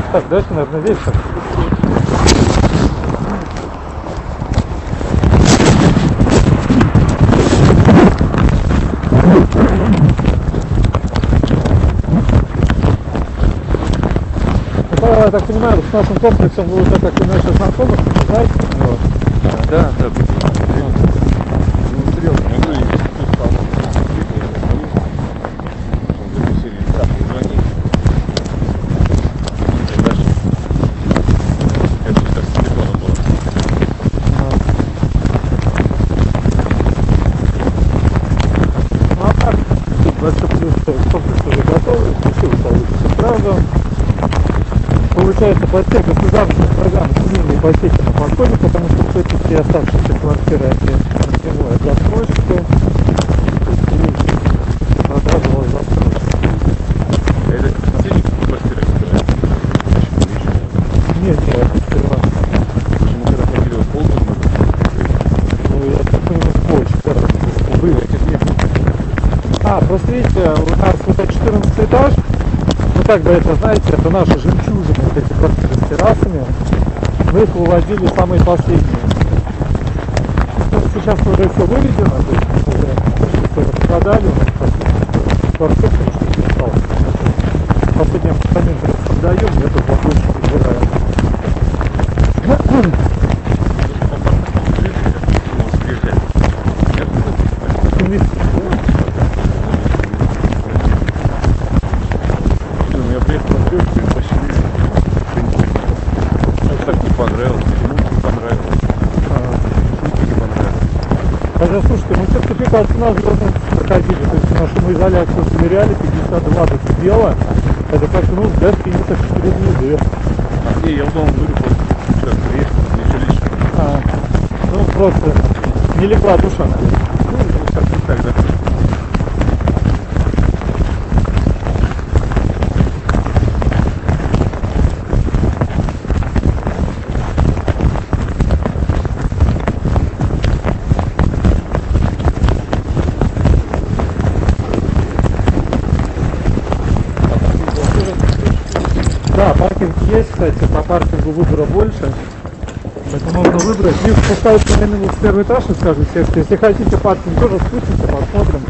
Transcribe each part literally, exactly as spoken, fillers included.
Так, дальше, наверное, здесь. Я так понимаю, с нашим комплексом вы уже так иначе знакомы, знаете? Вот. Да, да, будет. Получается, под все государственные программы семейной ипотеки на подходе, потому что все-таки все оставшиеся квартиры отнимают застройщику и продаживала застройщику. Это соседи квартиры, которые нет, нет, это сперва. Почему когда платили пол, ну я так понимаю, больше, короче, было этих нет. А, просто видите, у нас вот этот четырнадцатый этаж. Ну как бы это, знаете, это наши жемчужины, вот эти квартиры с террасами. Мы их вывозили самые последние. Ну, сейчас уже все выведено, то есть уже все продали, у нас квартиры, что не осталось. Последний апартамент распродаем, и это платочек убираем. Даже, слушайте, мы сертификацию нас должны проходили, то есть на шумоизоляцию замеряли, пятьдесят два децибела, это как, ну, в гостиницах четыре звезды. А не, я в дом говорю, просто приехал, ничего лишнего. А, ну, просто не легла душа. Ну, как не так, да. Да, паркинг есть, кстати, по паркингу выбора больше. Это можно выбрать. И спускаются на минус в первый этаж и скажут, если хотите паркинг, тоже спустимся, посмотрим.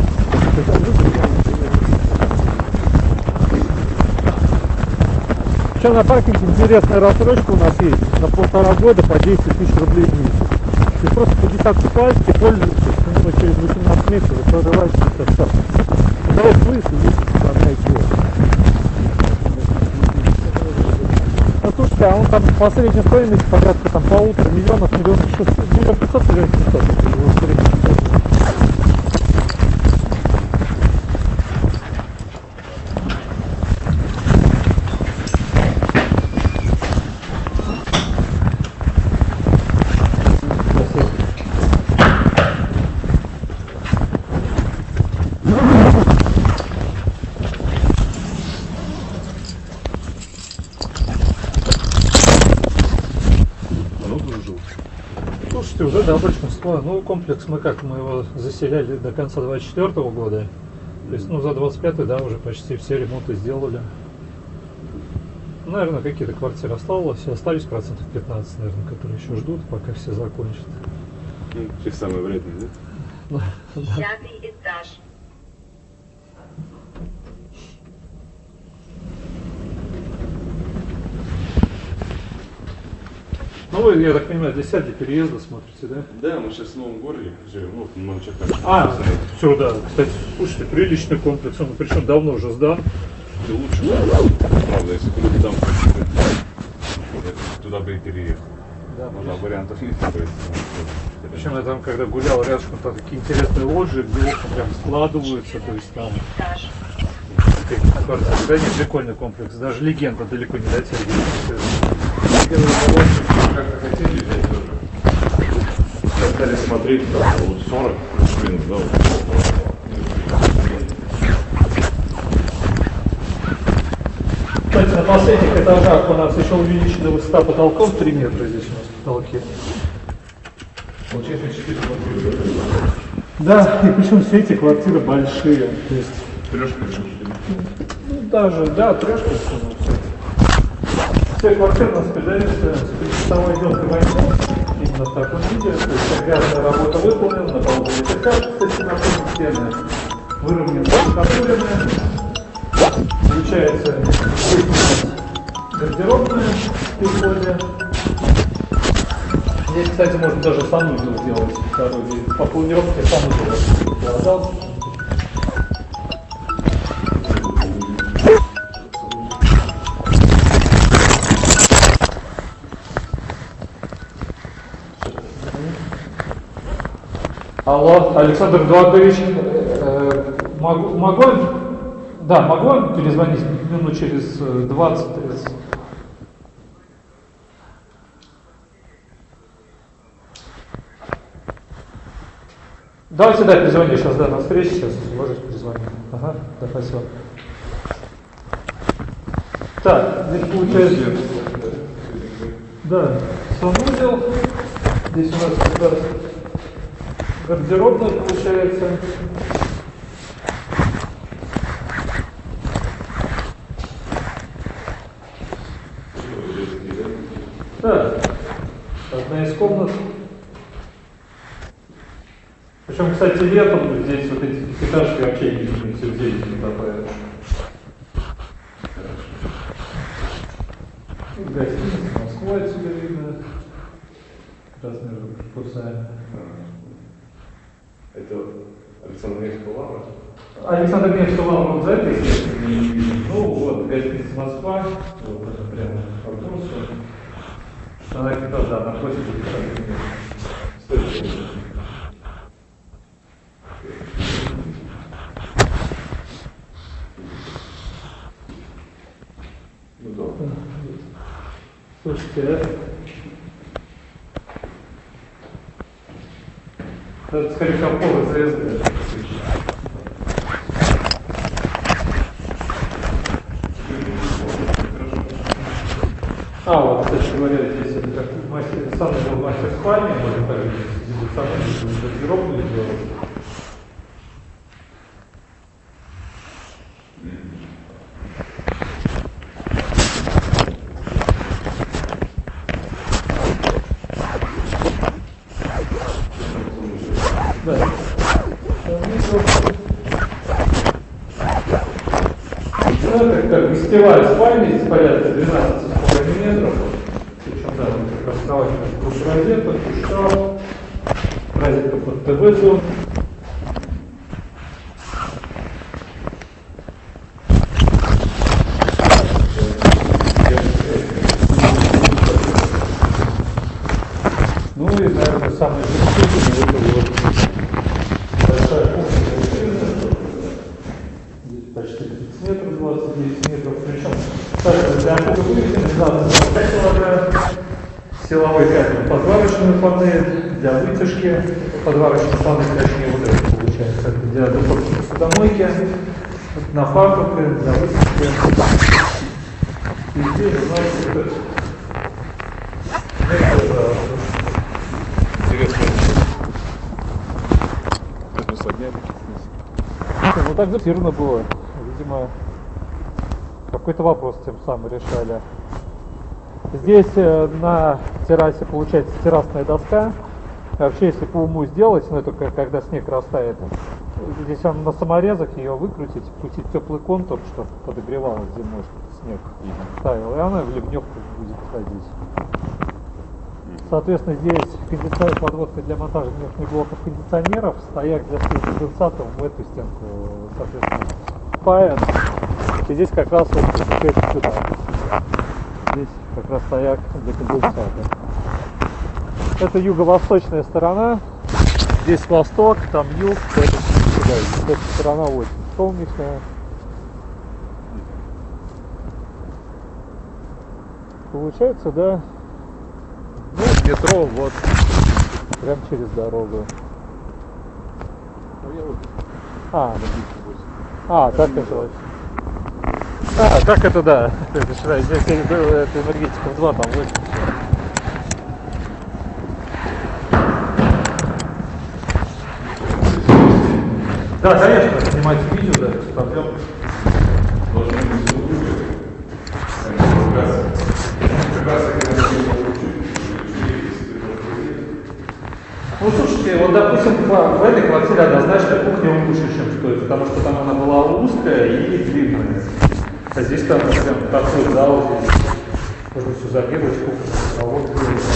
Еще на паркинге интересная рассрочка у нас есть. На полтора года по десять тысяч рублей в месяц. И просто пятьдесят платите, пользуетесь, ну, через восемнадцать месяцев вы прорываете это все. Какой смысл, если сохраняете его? Ну, слушайте, а он там по средней стоимости порядка там полутора миллионов, миллионов шестьсот, миллион пятьсот, миллион семьсот. Слушайте, уже достаточно скоро. Ну, комплекс мы как, мы его заселяли до конца двадцать четвёртого года. То есть, ну, за двадцать пятый, да, уже почти все ремонты сделали. Наверное, какие-то квартиры осталось, остались процентов пятнадцать, наверное, которые еще ждут, пока все закончат. Ну, те самые вредные, да? Десятый этаж. Ну, вы, я так понимаю, здесь для переезда смотрите, да? Да, мы сейчас в новом городе живем, ну, в Новочеркасске. А, все, да. Кстати, слушайте, приличный комплекс, он причем давно уже сдан. Это лучше, правда, если куда-то там туда бы и переехал. Да, можно вариантов нет. Причем я там, когда гулял рядышком, там такие интересные лоджии, где окна прям складываются, то есть там квартиры. Да нет, прикольный комплекс, даже легенда далеко не дотягивает. Как-то хотели взять тоже. Стали смотреть, там, вот сорок плюс-минус, да, вот. Кстати, на последних этажах у нас еще увеличена высота потолков, три метра здесь у нас потолки. Получается четыре квартиры. Да, и причем все эти квартиры большие. То есть, Трешка, ну, даже, да, трешка. Все квартирно специалисты специалистовой идет именно в таком виде, то есть грязная работа выполнена, на полу этаж, кстати, на полу стены выровнены, штукатурены, получается гардеробная в переходе. Здесь, кстати, можно даже санузел сделать в дороге, по планировке санузел отдал. Алло, Александр Эдуардович, э, могу, могу, да, могу вам перезвонить минут через двадцать-тридцать? Давайте, да, перезвоню сейчас, да, на встрече сейчас, можете перезвонить. Ага, да, спасибо. Так, здесь получается, да, санузел, здесь у нас как раз гардеробная получается. Да, одна из комнат. Причем, кстати, летом здесь вот эти пятиэтажки вообще не видно, все зелень не добавят. Гостиница, Москва отсюда видно. Как раз между корпусами. Это Александр Невского лавра? Александр Невского лавра вот за этой стеной не видно. Ну вот, гостиница Москва, вот это прямо корпус. Она как раз, да, напротив будет. Слушайте, это скорее комфорт ЗСД. А, вот, кстати говоря, здесь это как мастер, сам был мастер спальни, можно также здесь сам гардеробную сделать. Да. Ну, это как гостевая спальня, здесь порядка двенадцать с половиной метров. Причем, да, как раз кровать как розетка, шкаф, розетка под ТВ-зону. Ну и, наверное, самое интересное, это вот большая кухня. Здесь почти тридцать метров, двадцать девять метров. Причем, кстати, для окна выведены двадцать силовой кабель, подварочную панель, для вытяжки, подварочную панель, точнее, вот это получается, для доступа к судомойке, на фартуке, для вытяжки. И здесь у нас это... Ну так зафирно было. Видимо, какой-то вопрос тем самым решали. Здесь э, на террасе получается террасная доска. Вообще, если по уму сделать, ну это как, когда снег растает, здесь он на саморезах ее выкрутить, крутить теплый контур, чтобы подогревалось зимой, чтобы снег таял, и она в ливневку будет ходить. Соответственно, здесь кондиционер, подводка для монтажа внешних блоков кондиционеров, стояк для слива конденсатов в эту стенку, соответственно, впаян. И здесь как раз вот включается сюда. Здесь как раз стояк для конденсата. Это юго-восточная сторона. Здесь восток, там юг, поэтому сюда. Эта сторона очень солнечная. Получается, да. Ну, метро, вот, прям через дорогу. А, а, так это вот. А, так это да. Это что, здесь был это энергетика два, там восемь. Да, конечно, снимать видео, да, без проблем. Должны быть звуки. Ну слушайте, вот допустим в этой квартире однозначно кухня лучше, чем в той, потому что там она была узкая и длинная. А здесь там прям такой зал, здесь можно все забегать, кухня, а вот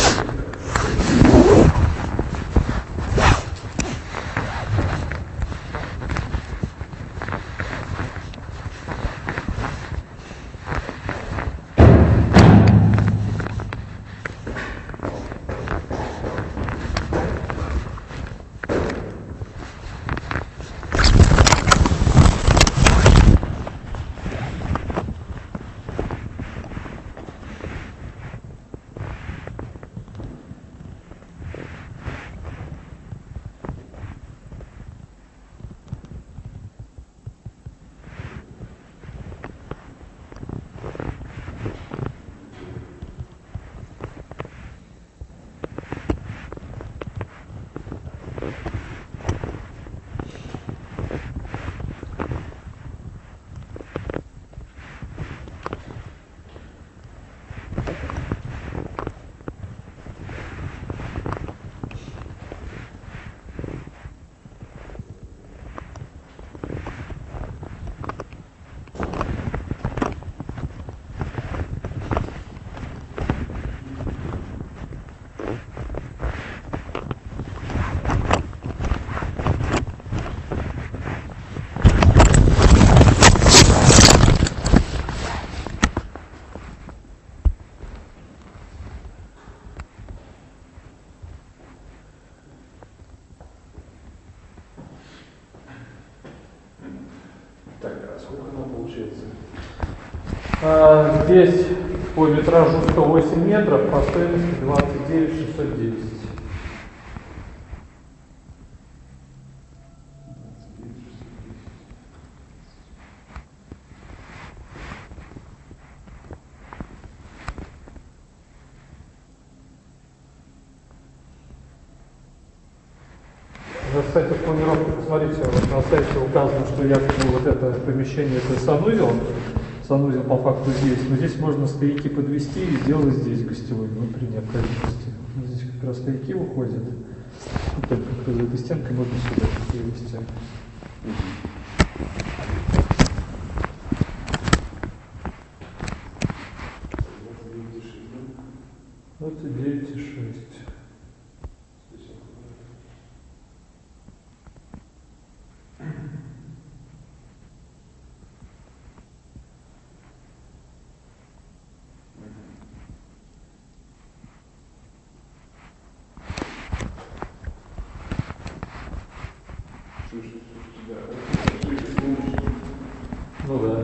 Так, а сколько она получается? А, здесь по метражу сто восемь метров, по стоимости двадцать девять шестьсот десять. На сайте планировки, посмотрите, вот на сайте указано, что якобы вот это помещение это санузел. Санузел по факту здесь, но здесь можно стояки подвести и сделать здесь гостевой, ну, при необходимости. Здесь как раз стояки выходят. И только за этой стенкой можно сюда перевести. двадцать девять и шесть. Ну да.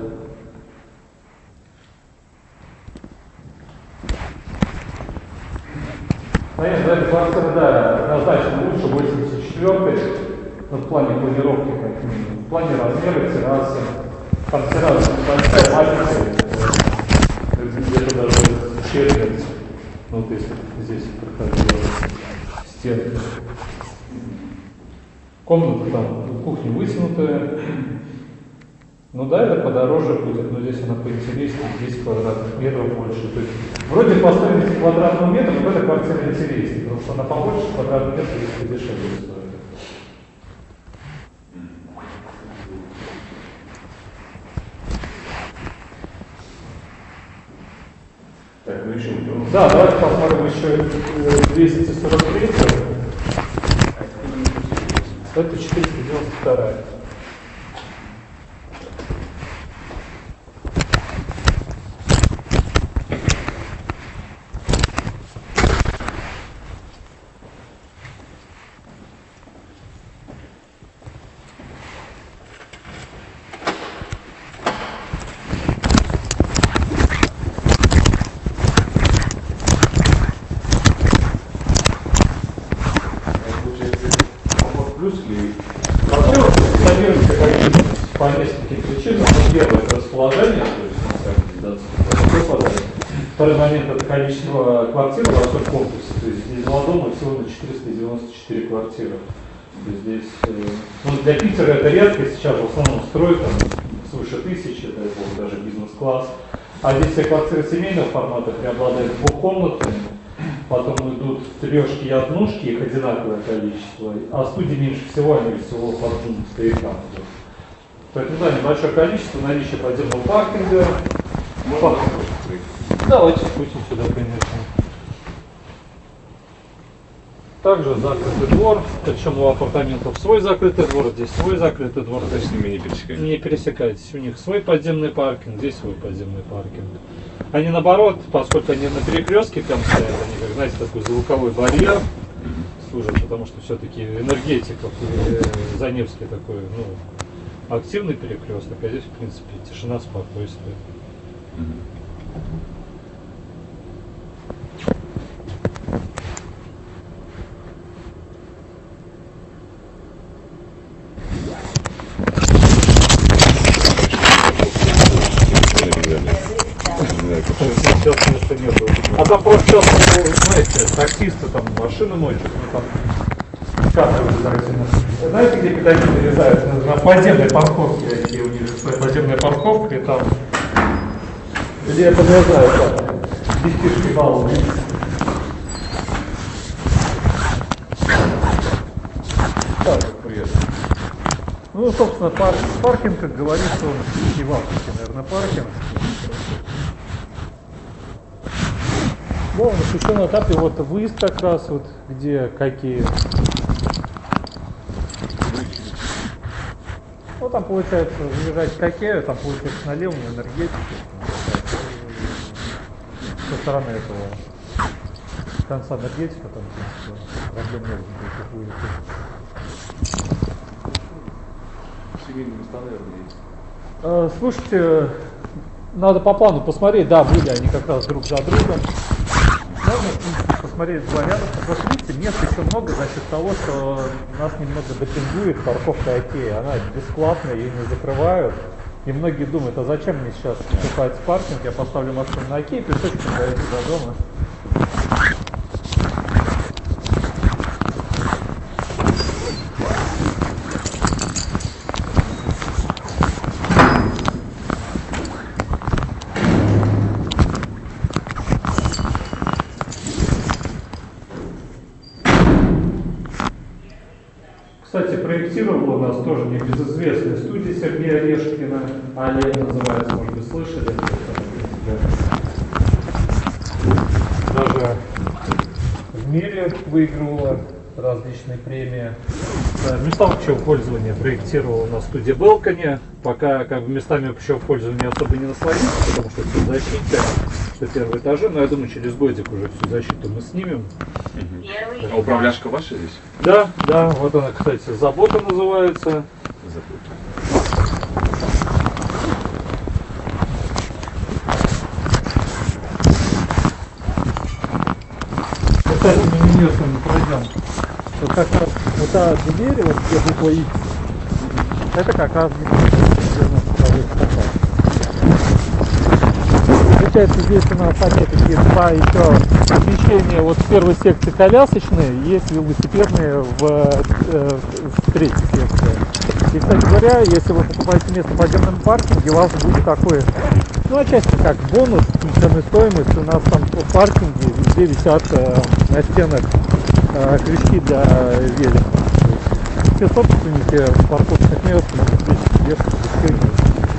Понятно, эта квартира, да, однозначно лучше восемьдесят четвёртой, ну, в плане планировки, как минимум, в плане размера террасы. Там терраса небольшая, маленькая, где-то даже четверть, ну, вот если здесь проходила стенка. Комната там, кухня вытянутая. Ну да, это подороже будет, но здесь она поинтереснее, здесь квадратных метров больше. То есть, вроде по стоимости квадратного метра, но эта квартира интереснее, потому что она побольше, квадратный метр здесь подешевле стоит. Так, ну еще идем. Да, давайте посмотрим еще двести сорок три. Это четыреста девяносто два. Плюс или Во-первых, планируется как по нескольким причинам. Первое – это расположение, то есть на самом деле хватает. Второй момент – это количество квартир в большом комплексе. То есть здесь два дома всего на четыреста девяносто четыре квартиры. То есть здесь, ну, для Питера это редко, сейчас в основном строят там свыше тысячи, это даже бизнес-класс. А здесь все квартиры семейного формата преобладают двухкомнатные, потом идут трешки и однушки, их одинаковое количество, а студии меньше всего, они всего по одному стоякам идут. Поэтому да, небольшое количество, наличие подземного паркинга. Можно Пар- Давайте спустим сюда, конечно. Также закрытый двор, причем у апартаментов свой закрытый двор, здесь свой закрытый двор. То есть с ними не пересекаемся. Не пересекайтесь, у них свой подземный паркинг, здесь свой подземный паркинг. Они наоборот, поскольку они на перекрестке там стоят, они, как знаете, такой звуковой барьер служат, потому что все-таки энергетика, э, Заневский такой, ну, активный перекресток, а здесь, в принципе, тишина, спокойствие. Сейчас места нету. А там просто сейчас, ну, знаете, таксисты там машины мочат, ну там скатываются так сильно. Знаете, где педали нарезают? На подземной парковке, такие у них своя подземная парковка, и там где подрезают там десятишки баллов. Так, Приятно. ну, собственно, пар- паркинг, как говорится, он не в Африке, наверное, паркинг. Да, он еще на этапе вот выезд как раз, вот где какие. Ну, там получается, заезжать в какие, там получается налево на энергетике. Со стороны этого конца энергетика, там, в принципе, проблем нет никаких выездов. Семейные места, наверное, есть. Э, Слушайте, надо по плану посмотреть, да, были они как раз друг за другом. Можно, в принципе, посмотреть два ряда. Просто видите, мест еще много за счет того, что нас немного допингует парковка Окей. Она бесплатная, ее не закрывают. И многие думают, а зачем мне сейчас покупать паркинг, я поставлю машину на Окей, пешочком дойду до дома. Кстати, проектировал у нас тоже небезызвестная студия Сергея Орешкина, Олег называется, может быть, слышали. Даже в мире выигрывала различные премии. Да, места общего пользования проектировала у нас студия Балкани. Пока как бы местами общего пользования особо не насладиться, потому что все защита, что первые этажи, но я думаю, через годик уже всю защиту мы снимем. Первый А управляшка ваша здесь? Да, да, вот она, кстати, забота называется. Кстати, мы нее с вами пройдем. Вот как раз вот та дверь, вот где буква X, это как раз получается, здесь у нас опять-таки два еще помещения, вот в первой секции колясочные, есть велосипедные в, э, в третьей секции. И, кстати говоря, если вы покупаете место в подземном паркинге, у вас будет такой, ну, отчасти как бонус смещенной стоимости. У нас там в паркинге везде висят э, на стенах э, крючки для велика. Все собственники парковочных мест могут здесь ехать бесцельно.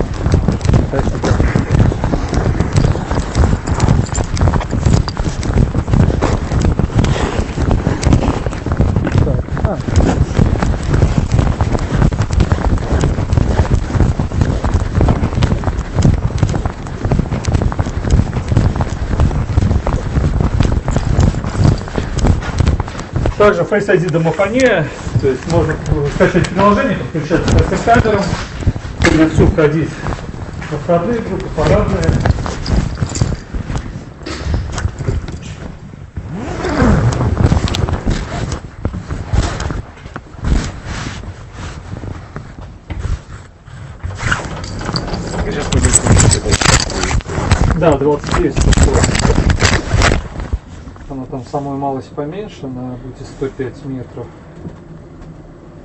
Также Face ай ди домофония, то есть можно скачать приложение, подключать к камерам, по лицу входить на входные группы, парадные. Сейчас пойдем. Да, двадцать девять. Она там самую малость поменьше, на будет сто пять метров.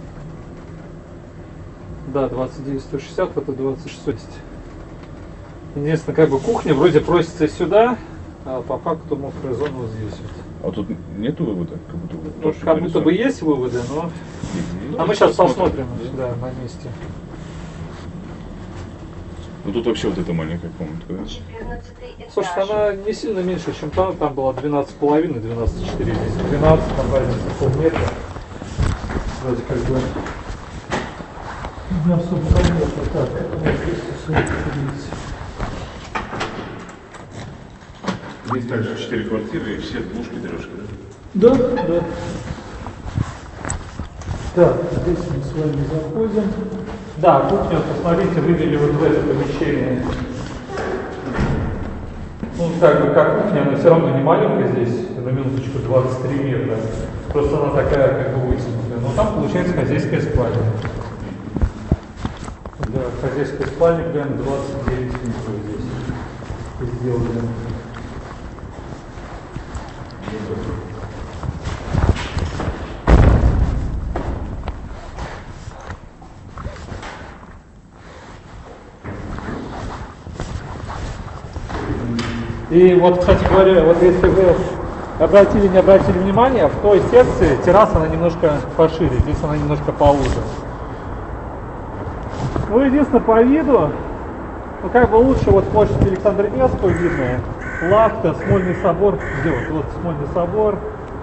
Да, двадцать девять сто шестьдесят, это двадцать шестьсот. Единственное, как бы кухня вроде просится сюда, а по факту мокрая зона вот здесь вот. А тут нету вывода? Как будто, бы, Ну, то, что как будто нарисовано. бы есть выводы, но... Мгм. А мы сейчас посмотрим, да, на месте. Ну тут вообще вот эта маленькая комнатка, да? четырнадцатый этаж. Слушай, она не сильно меньше, чем там, там было двенадцать с половиной, двенадцать целых четыре, здесь двенадцать, там разница полметра. Вроде как бы... Не особо понятно, так, вот двести сорок тридцать. Здесь также четыре квартиры и все двушки, трешки, да? Да, да. Так, здесь мы с вами заходим. Да, кухню, посмотрите, вывели вот в это помещение. Ну, как бы, как кухня, она все равно не маленькая здесь, на минуточку двадцать три метра. Просто она такая, как бы, вытянутая. Но там получается хозяйская спальня. Да, хозяйская спальня прям двадцать девять метров здесь сделали. И вот, кстати говоря, вот если вы обратили, не обратили внимания, в той секции терраса она немножко пошире, здесь она немножко поуже. Ну, единственное, по виду, ну, как бы лучше вот площадь Александра Невского видно, Лахта, Смольный собор, где вот, вот Смольный собор,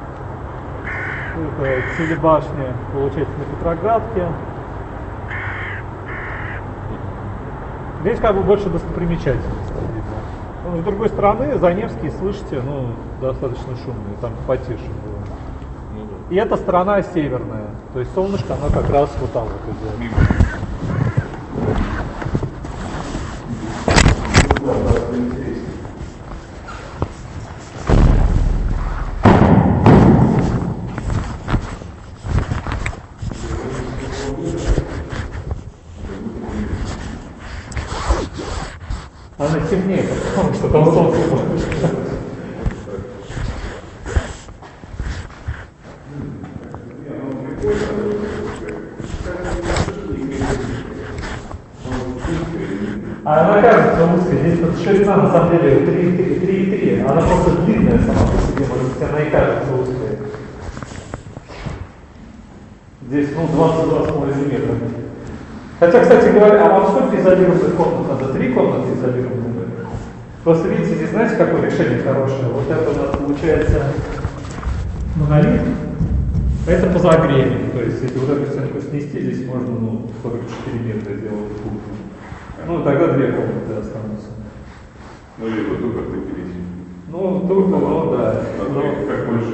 это телебашня, получается, на Петроградке. Здесь как бы больше достопримечательностей видно. Ну, с другой стороны, за Невский, слышите, ну, достаточно шумный, там потише было. Ну, да. И эта сторона северная, то есть солнышко, оно как раз вот там вот идет. Мимо. Она темнее, потому что там солнце больше. А она кажется узкой, здесь вот ширина на самом деле три и три, она просто длинная сама по себе, может быть, она и кажется узкой. Здесь, ну, двадцать два с половиной метра. Хотя, кстати говоря, а вам сколько изолированных комнат надо? Три комнаты изолированных? Просто видите, здесь знаете, какое решение хорошее? Вот это у нас получается монолит, а это по загреве. То есть, если вот эту стенку снести, здесь можно, ну, сорок четыре метра сделать кухню. Ну, тогда две комнаты останутся. Ну или вот тут как-то перейти. Ну, тут, ну, да. Ну, Но- как больше.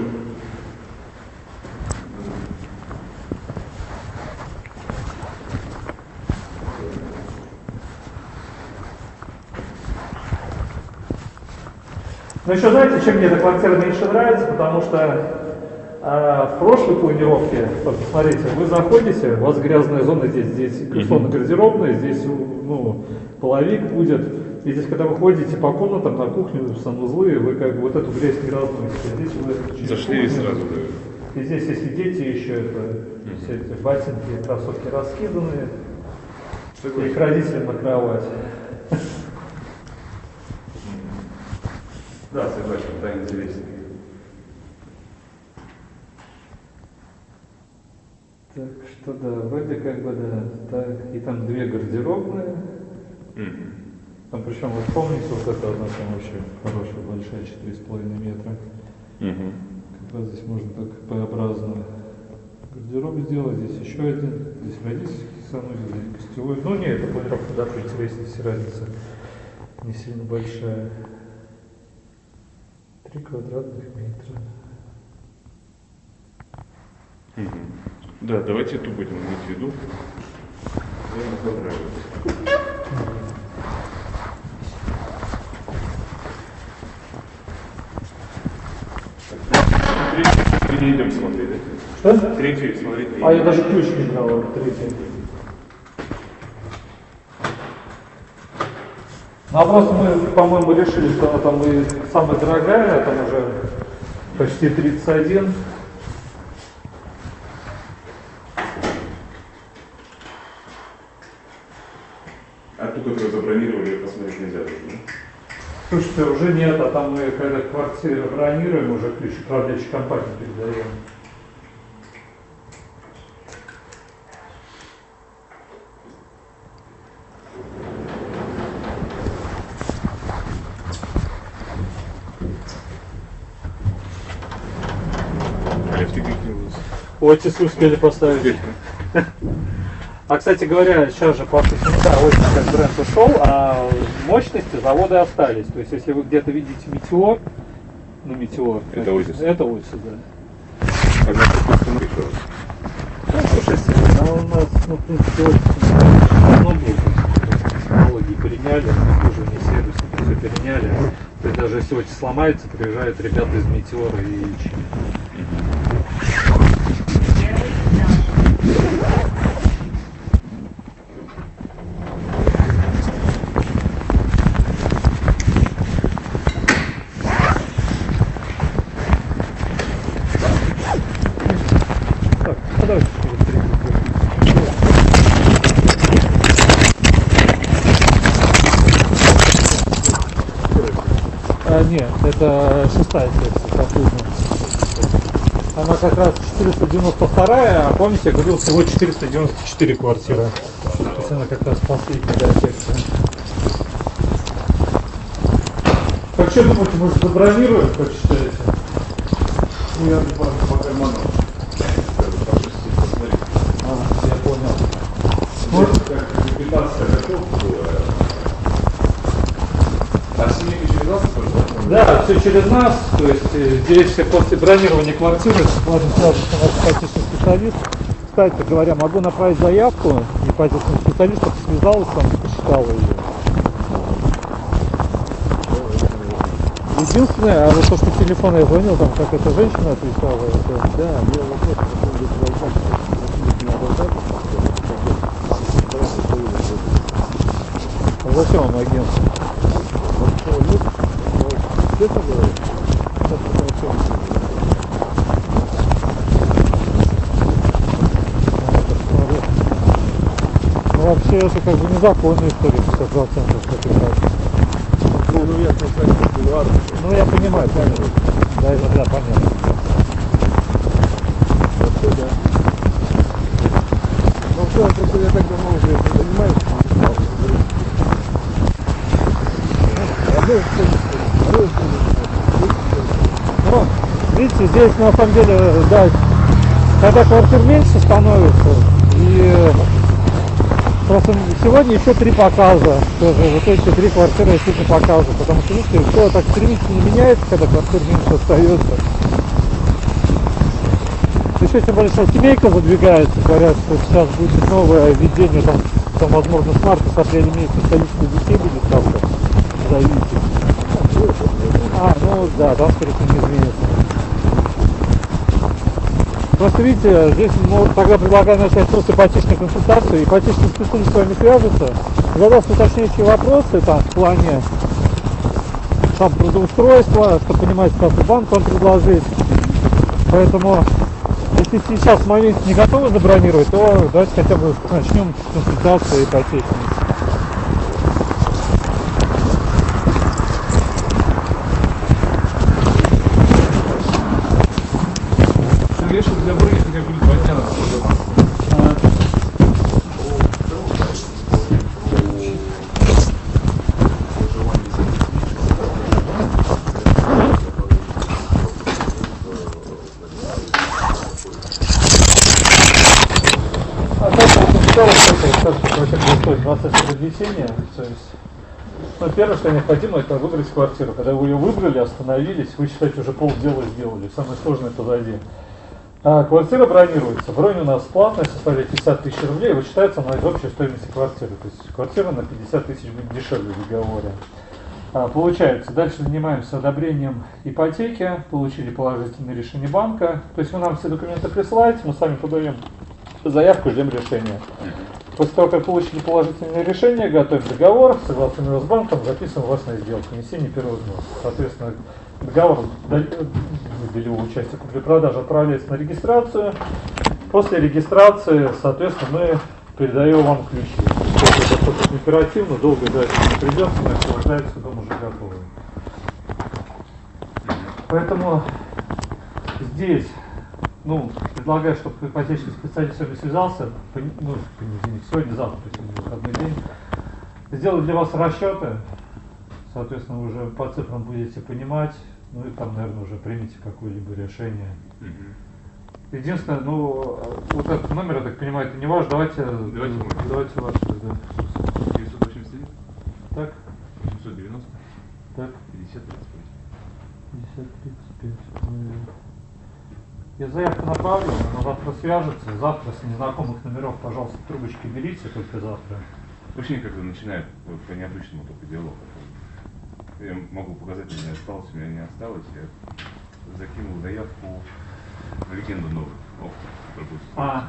Но еще знаете, чем мне эта квартира меньше нравится, потому что э, в прошлой планировке, вот посмотрите, вы заходите, у вас грязная зона здесь, здесь условно гардеробная, здесь ну, половик будет, и здесь когда вы ходите по комнатам, на кухню, в санузлы, вы как бы вот эту грязь не размоете. Здесь вы через Зашли и кухню, сразу, да. и здесь, если дети еще, это, все эти ботинки, кроссовки раскиданные, и к родителям на кровать. Да, согласен, да, интереснее. Так что да, вроде как бы да, так, и там две гардеробные. Мгм. Там причем вот помните, вот это одна там вообще хорошая, большая, четыре с половиной метра. Мгм. Как раз здесь можно так П-образно гардероб сделать, здесь еще один, здесь родительский санузел, здесь гостевой. Ну не, это планировка, да, поинтереснее, если разница не сильно большая. Три квадратных метра. Мгм. Да, давайте эту будем иметь в виду. Мне понравилось. Третью не идем смотреть, да? Что? Третью смотреть не А я идем. даже ключ не брал, вот третий. Ну а просто мы, по-моему, решили, что она там и самая дорогая, там уже почти тридцать один. А ту, которую забронировали, ее посмотреть нельзя даже, да? Слушайте, уже нет, а там мы когда квартиру бронируем, уже ключ управляющей компании передаем. А лифты какие у вас? Отис успели поставить. А, кстати говоря, сейчас же после снега очень как бренд ушел, а мощности завода остались. То есть, если вы где-то видите метеор, ну метеор, Это Отис. Это Отис, да. А на какую цену еще раз? Ну, слушайте, ну, у нас, ну, в принципе, Отис давно был, технологии переняли, обслуживание сервиса, все переняли. То есть, даже если Отис сломается, приезжают ребята из метеора и чинят. Так, а давайте через три минуты. А, нет, это шестая секция, последняя. Она как раз четыреста девяносто вторая, а помните, я говорил, всего четыреста девяносто четыре квартиры. То есть она как раз последняя, да, секция. Как что думаете, может забронируем, как считаете? Ну, я по, по карману. А, я понял. Может, как пятнадцатая готовка была. А семейка через нас тоже? Да, все через нас, то есть э, здесь после бронирования квартиры можно связаться с наш ипотечный специалист. Кстати говоря, могу направить заявку, ипотечный специалист связалась с вами, посчитала ее. Единственное, а вот то, что телефон я звонил, там как эта женщина отвечала, это... Да, мне вопрос по поводу твоего. А зачем вам агентство? Честно говоря, сейчас это вообще Ну вообще это как бы незаконная история, сто процентов, что ты говоришь. ну, я смотрю, кулуар. Ну я понимаю, понятно. Да, это да, понятно. Вообще, да. Ну все, просто я так давно уже этим занимаюсь. Ну, видите, здесь на самом деле, да, когда квартир меньше становится, и просто сегодня еще три показа, тоже вот эти три квартиры еще показа, потому что, видите, все так стремительно меняется, когда квартир меньше остается. Еще тем более, что семейка задвигается, говорят, что сейчас будет новое введение, там, там возможно, с марта, с апреля месяца количество детей будет как-то зависеть. А, ну да, там, скорее всего, не изменится. Просто видите, здесь мы тогда предлагаем начать просто ипотечную консультацию. Ипотечный специалист с вами свяжется, задаст уточняющие вопросы там, в плане там, трудоустройства, чтобы понимать, как банк вам предложить. Поэтому, если сейчас в моменте не готовы забронировать, то давайте хотя бы начнем консультацию ипотечную. Леша для брони хотя бы два дня надо продавать. А так вот сначала стоит двадцать приобретения. То есть, ну, первое, что необходимо, это выбрать квартиру. Когда вы ее выбрали, остановились, вы, считаете, уже полдела сделали. Самое сложное позади. А, квартира бронируется. Бронь у нас платная, составляет пятьдесят тысяч рублей, вычитается она из общей стоимости квартиры. То есть квартира на пятьдесят тысяч будет дешевле в договоре. А, получается, дальше занимаемся одобрением ипотеки, получили положительное решение банка. То есть вы нам все документы присылаете, мы сами подаем заявку, ждем решения. После того, как получили положительное решение, готовим договор, согласуем его с банком, записываем вас на сделку, внесение первого взноса. Соответственно, договор долевого участия купли-продажи отправляется на регистрацию. После регистрации, соответственно, мы передаем вам ключи. достаточно оперативно, долго ждать не придется, но охлаждается дом уже готовый. Поэтому здесь, ну, предлагаю, чтобы ипотечный специалист сегодня связался, пон- ну, в понедельник, сегодня, завтра, сегодня выходной день, сделать для вас расчеты, соответственно, вы уже по цифрам будете понимать, ну и там, наверное, уже примите какое-либо решение. Единственное, ну, вот этот номер, я так понимаю, это не ваш, давайте, Давайте мой. давайте ваш, да. девятьсот восемьдесят один, Так, восемьсот девяносто, так, пятьдесят тридцать пять. пятьдесят тридцать пять. Я заявку направлю, она завтра свяжется, завтра с незнакомых номеров, пожалуйста, трубочки берите только завтра. Вообще никогда начинает по, по необычному только диалог. Я могу показать, у меня осталось, у меня не осталось. Я закинул заявку в легенду новую. О, пропустил. А.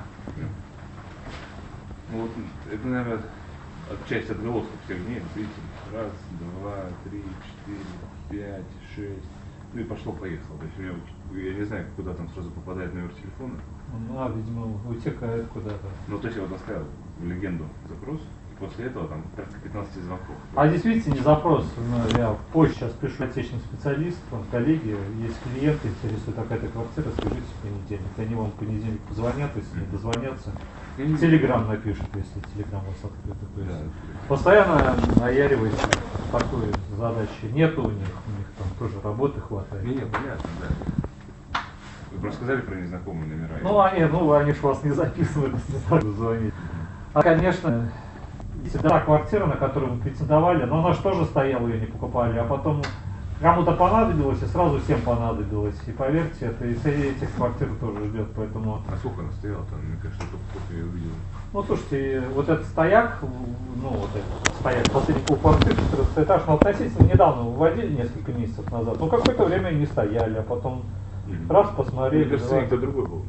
Ну вот, это, наверное, от часть отголосков всех дней. Вот видите, раз, два, три, четыре, пять, шесть. Ну и пошло-поехало. То есть у меня, я не знаю, куда там сразу попадает номер телефона. Ну, а, видимо, утекает куда-то. Ну, то есть я вот оставил в легенду запрос. После этого там порядка пятнадцать звонков. А здесь, видите, не запрос, ну, я позже сейчас пришлю отечественным специалистам, коллеги, есть клиенты, интересует такая-то квартира, свяжитесь в понедельник. Они вам в понедельник позвонят, если не дозвонятся. Телеграм напишут, если телеграм у вас открыт. То есть Да. постоянно наяривайте такой задачи. Нету у них, у них там тоже работы хватает. Не, не, понятно, да. Вы просто сказали про незнакомые номера. Ну, они, ну, они ж вас не записывают, если сразу звонить. А, конечно, если та квартира, на которую мы претендовали, но она же тоже стояла, ее не покупали, а потом кому-то понадобилось, и сразу всем понадобилось. И поверьте, это из этих квартир тоже ждет, поэтому... А сколько она стояла-то? Мне кажется, только сколько я увидел. Ну, слушайте, вот этот стояк, ну, вот этот стояк, последний полквартиры, четырнадцатый этаж, мы относительно недавно выводили, несколько месяцев назад, ну, какое-то время они стояли, а потом Мгм. раз посмотрели... Мне кажется, два- никто другой был.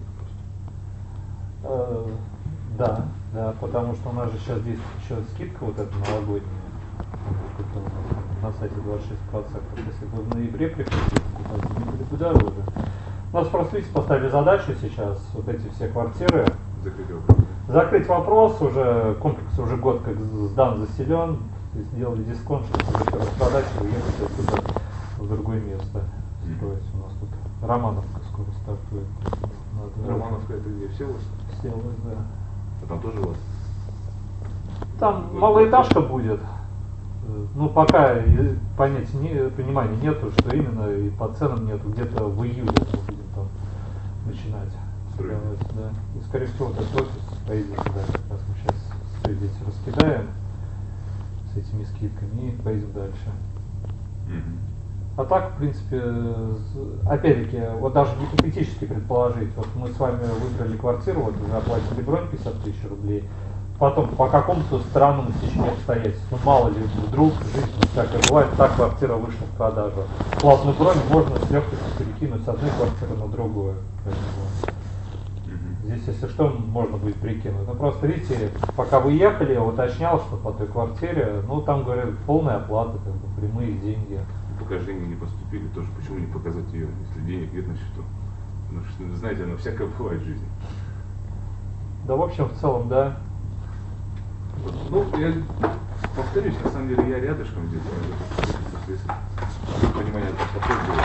Э, Да, да, потому что у нас же сейчас здесь еще скидка вот эта новогодняя, сколько у нас на сайте двадцать шесть процентов, если бы в ноябре приходили покупать, они были бы дороже. У нас просто, видите, поставили задачу сейчас, вот эти все квартиры, Закрытый вопрос. закрыть вопрос, уже комплекс уже год как сдан, заселен, сделали дисконт, чтобы уже распродать и уехать отсюда в другое место строить. У нас тут Романовка скоро стартует. Надо- Романовка это где? Все у вас? Все, да. А там тоже у вас? Там малоэтажка будет. Э, Ну, пока и понятия, не, понимания нету, что именно, и по ценам нету. Где-то в июле мы будем там начинать Строить. строить, да. И, скорее всего, этот офис поедет сюда. Как раз мы сейчас все здесь раскидаем с этими скидками и поедем дальше. Мгм. А так, в принципе, с- опять-таки, вот даже гипотетически предположить, вот мы с вами выбрали квартиру, вот вы оплатили бронь пятьдесят тысяч рублей, потом по какому-то странному стечению обстоятельств, ну мало ли, вдруг жизнь всякое бывает, та квартира вышла в продажу. Платную бронь можно с легкостью перекинуть с одной квартиры на другую. Поэтому Мгм. здесь, если что, можно будет прикинуть. Ну просто, видите, пока вы ехали, я уточнял, что по той квартире, ну там, говорят, полная оплата, как бы прямые деньги. Пока же деньги не поступили, тоже почему не показать ее, если денег нет на счету? Потому что, знаете, оно всякое бывает в жизни. Да, в общем, в целом, да. Ну, я повторюсь, на самом деле я рядышком здесь. Просто если понимание подход было.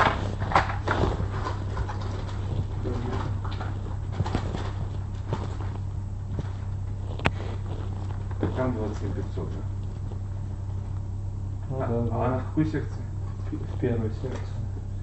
Так там двадцать семь пятьсот, да? Ну, а, да, а да. она в какой секции? В первой секции.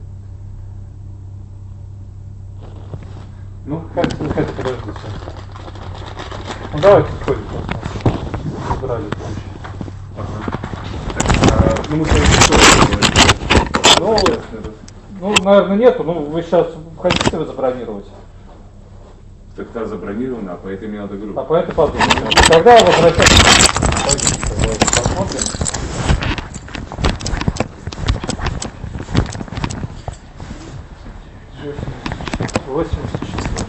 Ну, Катя, Катя, подождите. Ну давайте сходим посмотрим. Забрали ключ. ага. Так, а, ну мы с вами Ну, ну, наверное, нету. Ну, вы сейчас хотите вы забронировать? Так-то забронировано, а по этой мне надо А группу. по этой подумаем. Тогда возвращайтесь. Пойдите, давайте посмотрим. восемьдесят четыре.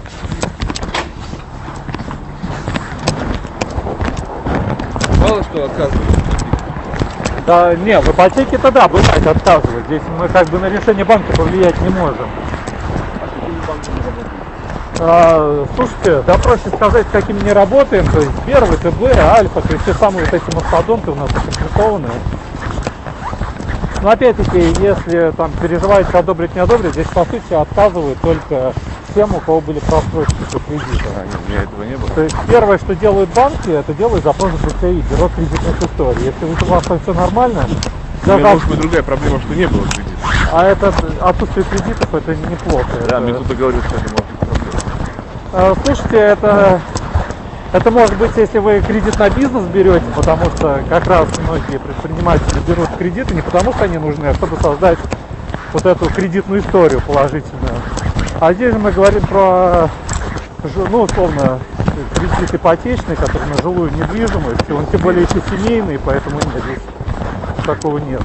Мало что отказывают. Да, не, в ипотеке-то да, бывает отказывать. Здесь мы как бы на решение банка повлиять не можем. А какими банками работают? А, слушайте, да проще сказать, с какими не работаем. То есть первый, ТБ, Альфа, то есть все самые вот эти мастодонты у нас укомплектованные. Но опять-таки, если там переживаете одобрить, не одобрить, здесь по сути отказывают только тем, у кого были просрочки по кредиту. А, нет, у меня этого не было. То есть первое, что делают банки, это делают запрос в БКИ, бюро кредитных историй. Если у вас все нормально, У даже меня от- может быть другая проблема, что не было кредита. а это отсутствие кредитов, это неплохо. Да, Это- мне кто-то говорит, что это может быть проблема. А, Слушайте, это, это может быть, если вы кредит на бизнес берете, потому что как раз многие предприниматели берут кредиты не потому, что они нужны, а чтобы создать вот эту кредитную историю положительную. А здесь же мы говорим про, жи- ну, условно, кредит ипотечный, который на жилую недвижимость, и он тем более еще семейный, поэтому нет, здесь такого нет.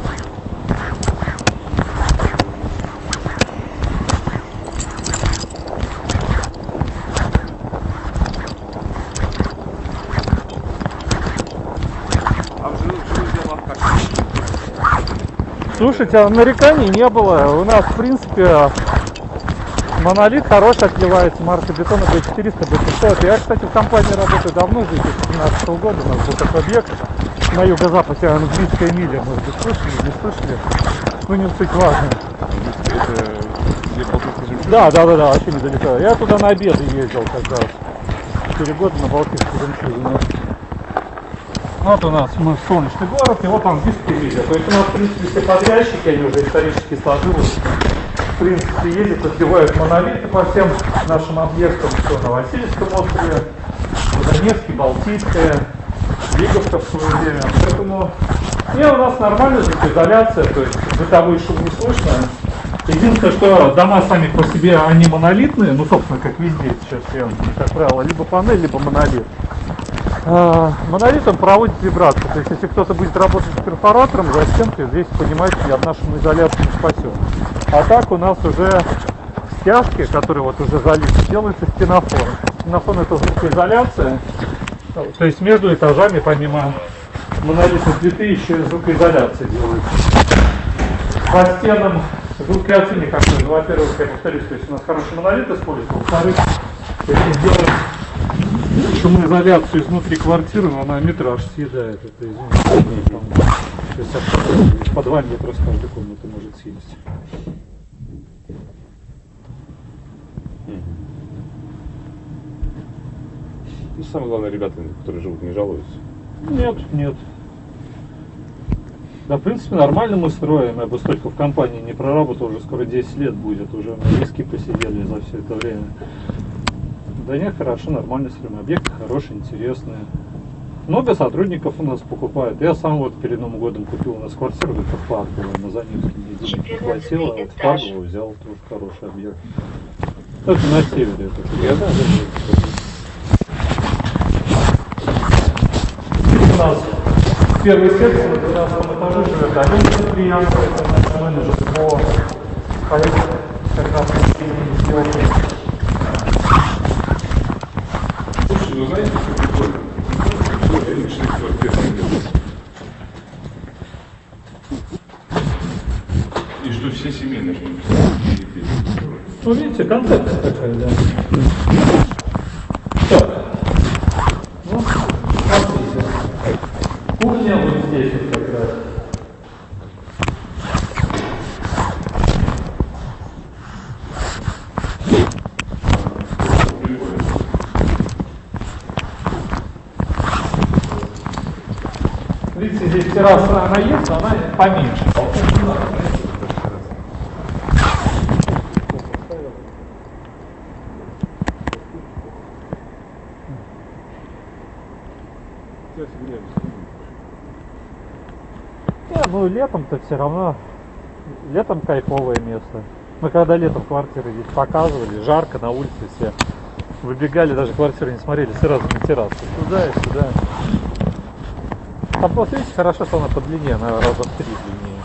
А в жилых делах как? Слушайте, а нареканий не было. У нас, в принципе, монолит хороший отливается, марка бетона бэ четыреста, бэ пятьсот. Я, кстати, в компании работаю давно, с две тысячи семнадцатого года. У нас был такой объект на юго-западе, английская миля. Может быть, слышали, не слышали? Ну, не суть важно. Это где Балтийская жемчужина? Да, да, да, да, вообще недалеко. Я туда на обеды ездил как раз. Четыре года на Балтийскую жемчужину. Вот у нас мы солнечный город, и вот английская миля. То есть у нас, в принципе, все подрядчики, они уже исторически сложились. В принципе, ездят, разбивают монолиты по всем нашим объектам, что на Васильевском острове, Донецкий, Балтийская, Лиговка в свое время. Поэтому и у нас нормальная звукоизоляция, то есть бытовой шум не слышно. Единственное, что дома сами по себе, они монолитные, ну, собственно, как везде сейчас, я, как правило, либо панель, либо монолит. А, монолит он проводит вибрацию, то есть если кто-то будет работать с перфоратором за стенкой, здесь, понимаете, ни одна шумоизоляция не спасет. А так у нас уже стяжки, которые вот уже залиты, делается стенофон. Стенофон — это звукоизоляция, то есть между этажами помимо монолитной плиты еще и звукоизоляция делается. По стенам звукоизоляции какой, ну, во-первых, я повторюсь, то есть у нас хороший монолит используется, во-вторых, если сделать шумоизоляцию изнутри квартиры, но она метраж съедает, это извините, там, то есть от- по два метра с каждой комнаты может съесть. Ну, самое главное, ребята, которые живут, не жалуются. Нет, нет. Да, в принципе, нормально мы строим. Я бы столько в компании не проработал, уже скоро десять лет будет. Уже мы риски посидели за все это время. Да нет, хорошо, нормально строим. Объекты хорошие, интересные. Много сотрудников у нас покупают. Я сам вот перед Новым годом купил у нас квартиру где-то в Парково, на Заневске. Мне денег не хватило, а вот в Парково взял тоже хороший объект. Это на севере. Это. Я знаю, У нас первый секция на двенадцатом этаже живет Олег Куприян, это наш менеджер по проекту, как раз в сделки. Слушай, ну знаете, что прикольно? Я личный квартиры. И что все семейные. Ну, видите, концепция такая, да. Так. Ну, смотрите. Кухня вот здесь вот как раз. Видите, здесь терраса, она есть, но она поменьше. Не, ну летом-то все равно, летом кайфовое место. Мы когда летом квартиры здесь показывали, жарко на улице все выбегали, даже квартиры не смотрели, сразу на террасу, туда и сюда. Там просто, видите, хорошо, что она по длине, она раза в три длиннее.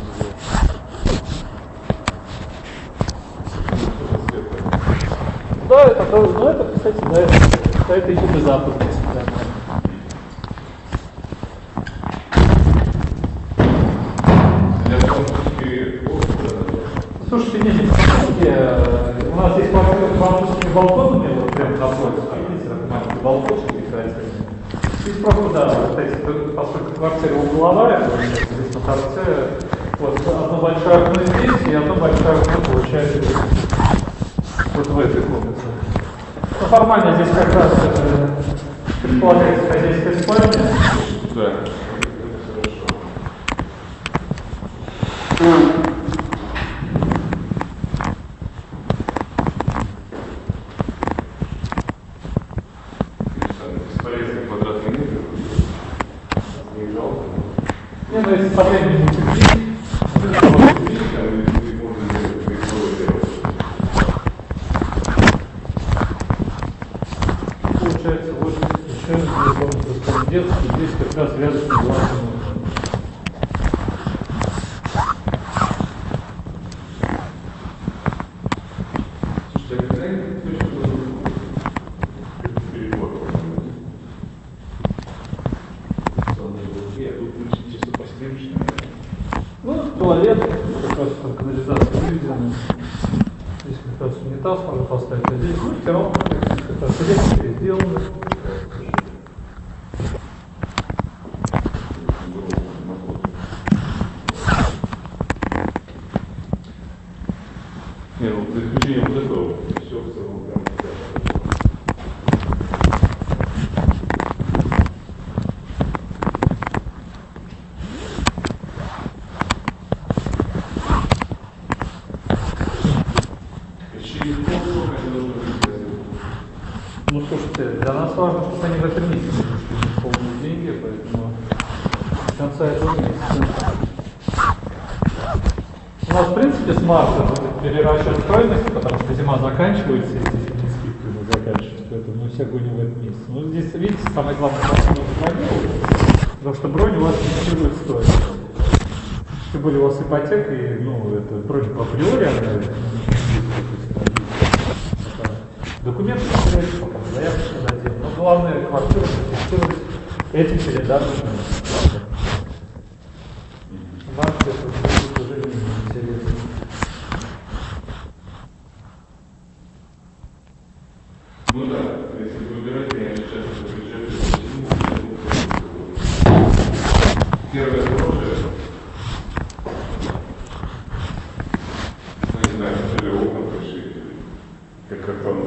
Да, это, ну это, кстати, да, это, это юго-западная страна. Слушайте, нет, у нас есть квартира с бамбусными балкон у меня вот прямо напротив, видите, такой маленький балкончик декоративный. Здесь просто, да, вот эти, поскольку квартира угловая, здесь на торце, вот одно большое окно здесь и одно большое окно получается вот в этой комнате. Ну, формально здесь как раз это предполагается хозяйская спальня. Да. Бесполезный квадратный метр. Не жалко. Не, ну если со временем утеплить, получается вот еще две комнаты с детской, здесь как раз рядом с главным. Ну, туалет, как раз там канализация выведена. Здесь как раз унитаз можно поставить, а здесь ну, стиралка, как раз здесь переделано. Не, ну за исключением вот этого, все в целом прям. Ну, слушайте, для нас важно, чтобы они в этом месяце пришли полные деньги, поэтому до конца этого месяца. У нас, в принципе, с марта будет перерасчет стоимости, потому что зима заканчивается, и здесь не скидки уже заканчиваются, поэтому мы все гоним в этом месяце. Ну, здесь, видите, самое главное, что нужно бронировать, потому что бронь у вас фиксирует стоимость. Тем более у вас ипотека, и, ну, это бронь по априори, она документы проверить, пока заявку подадим. Но главное, квартиру зафиксировать этим переданным. Банк это уже не интересно. Ну да, если выбирать, я сейчас это бюджет. Первое хорошее. Ну не знаю, или окна большие, как картон.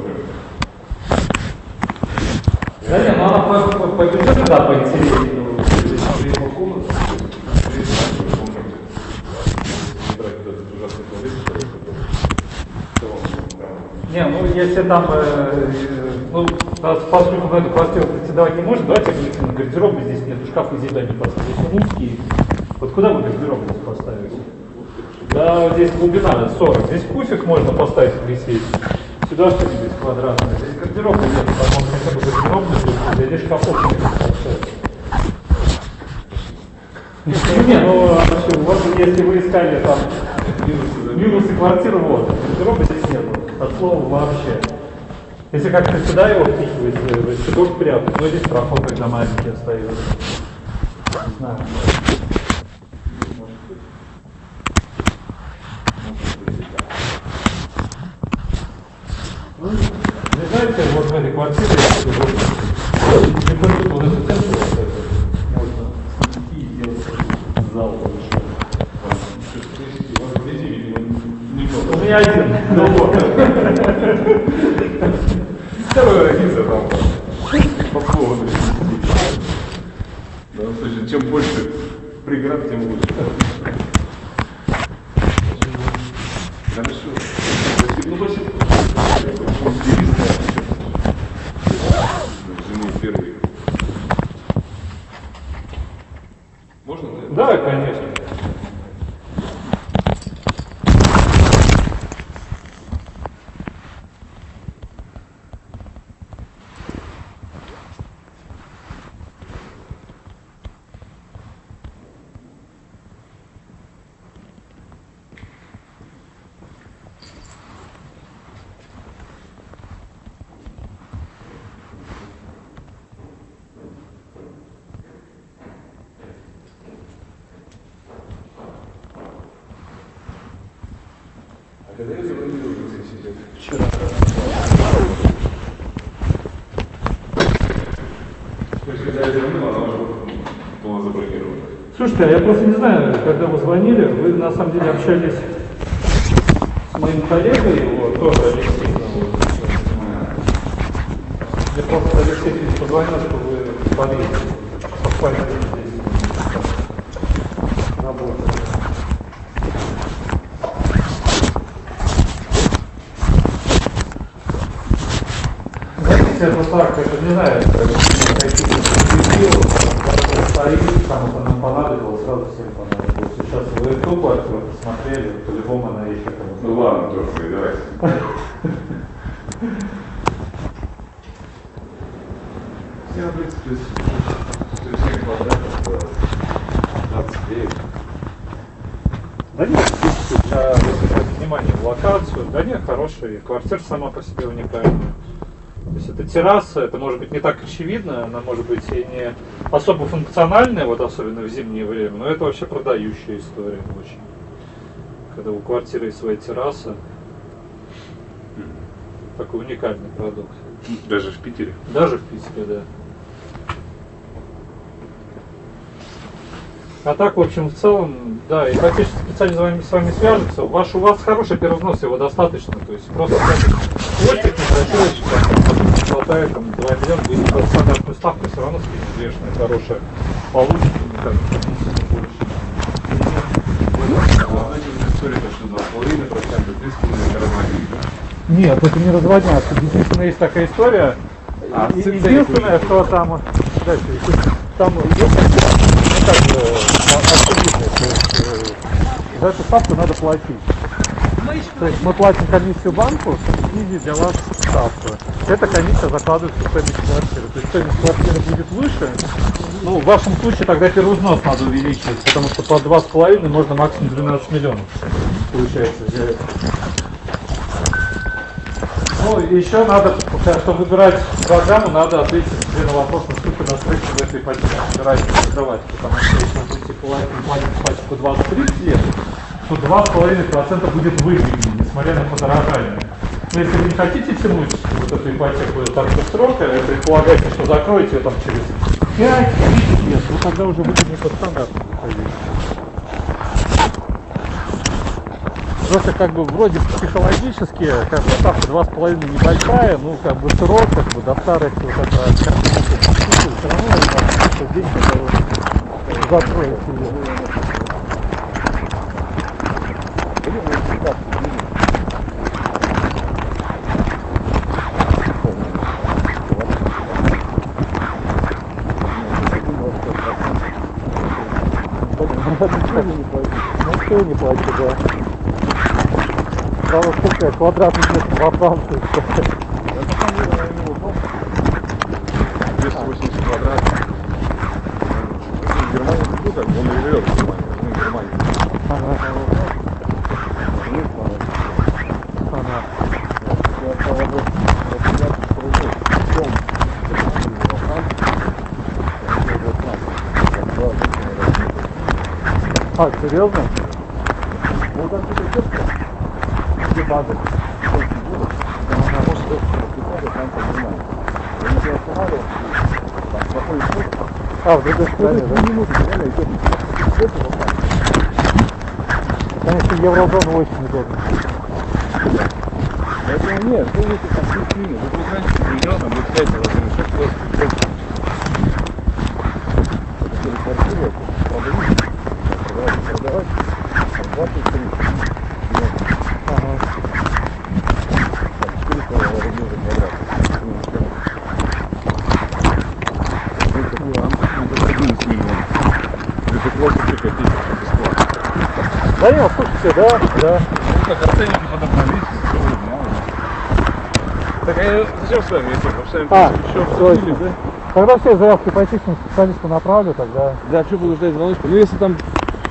Да нет, ну она по, по, по бюджету, да, поинтереснее. Ну, здесь приехал в комнату, в комнате. Брать вот этот ужасный туалет, который в целом там. Не, ну если там, э, э, ну, поскольку в эту квартиру претендовать не может, давайте объективно гардероб здесь нет, шкафы здесь да не поставить. Здесь он узкий. Вот куда вы гардероб здесь поставите? Да, здесь глубина сорок. Здесь пуфик можно поставить висеть. Сюда что-нибудь квадратное. Здесь гардероба нет, потому что хотя бы гардеробный, здесь шкафов не поставить. Не, ну вообще, вот если вы искали там минусы квартиры, вот, гардероба здесь нет, от слова вообще. Если как-то сюда его впихивать, в щиток прятать, ну здесь проход, когда маленький остается. Не знаю. Ну, не знаете, вот в этой квартире, вот, не только вот этот центр, вот это, можно снести и сделать зал большой. У меня один. Ну вот. Второй родится там. По поводу. Да, слушай, чем больше преград, тем лучше. Хорошо. Ну, спасибо. Жены первый. Можно? Да, конечно. А когда я забронировал, Вчера. есть, когда я звонил, она уже была заблокирована. Слушайте, я просто не знаю, когда вы звонили, вы на самом деле общались с моим коллегой, вот, тоже Алексеем. Вот. Мне просто Алексей позвонил, что вы подъедете. Попали здесь работать. Знаете, это так, это не знаю, какие-то стоит, там это нам понадобилось, сразу всем понадобилось. Сейчас вы эту квартиру посмотрели, по-любому она еще кого-то. Ну ладно, тоже, давай. Я, в принципе, семь квадратов, двадцать девять. Да нет, в принципе, для, если обратить внимание в локацию, да нет, хорошая квартира сама по себе уникальная. То есть это терраса, это может быть не так очевидно, она может быть и не особо функциональная, вот особенно в зимнее время, но это вообще продающая история очень. Когда у квартиры есть своя терраса, такой уникальный продукт. Даже в Питере? Даже в Питере, да. А так, в общем, в целом, да, ипотечный специалист с вами, с вами свяжется. Ваш, у вас хороший перевзнос, его достаточно. То есть просто хвостик небольшой, там, не хватает, там, два миллиона, будет под стандартную ставку, все равно скидка взвешенная, хорошая. Получите, никак История, что два с половиной процента, три с половиной разводить. Нет, это не разводняться. Действительно есть такая история. А, И- Единственное, что там, дальше, там есть ну, как бы, очевидно, то есть, э, за эту ставку надо платить. То есть мы платим комиссию банку, снизить для вас ставку. Эта комиссия закладывается в стоимость квартиры. То есть стоимость квартиры будет выше. Ну, в вашем случае тогда первый надо увеличивать, потому что по два с половиной можно максимум двенадцать миллионов. Получается, взять. Ну, еще надо, чтобы выбирать программу, надо ответить себе на вопрос, насколько настройки в этой ипотеке собираетесь продавать. Потому что если вы будете платить ипотеку двадцать-тридцать лет, то два с половиной процента будет выгоднее, несмотря на подорожание. Но если вы не хотите тянуть вот эту ипотеку до такого срока, и предполагаете, что закроете ее там через пять-десять лет, то тогда уже выгоднее по стандарту выходить. Просто как бы вроде психологически, как бы ставка два с половиной небольшая, ну как бы срок, как бы до старости вот это все равно это день, который закроет ее. Ну что не платит, да. Право, сколько квадратных метров во Франции. двести восемьдесят квадратов. В Германии не так, он и живет в Германии, он в Германии. Ага. Ага. А, серьезно? Ну там что-то четко. Где базы? Она может быть там понимает. Если останавливался, там проходит путь. А, в другой стороне, да? две минуты, реально идет. Конечно, еврозону очень удобно. Это нет, что вы там плюс-минус. Вот вы знаете, что придет, там будет пять положений, шесть просто. Это квартира, продавить, продавать, продавать, двадцать три. Ага. четыреста рублей за квадрат. Это одиннадцать миллионов. Это платите копейки бесплатно. Да нет, слушайте, да, да. Ну как, оценики подобрались, все узнал. Так а зачем с вами, если мы с вами А, еще точно. обсудили, да? Когда все заявки по ипотечному специалисту направлю, тогда Да, что буду ждать звоночку? Ну если там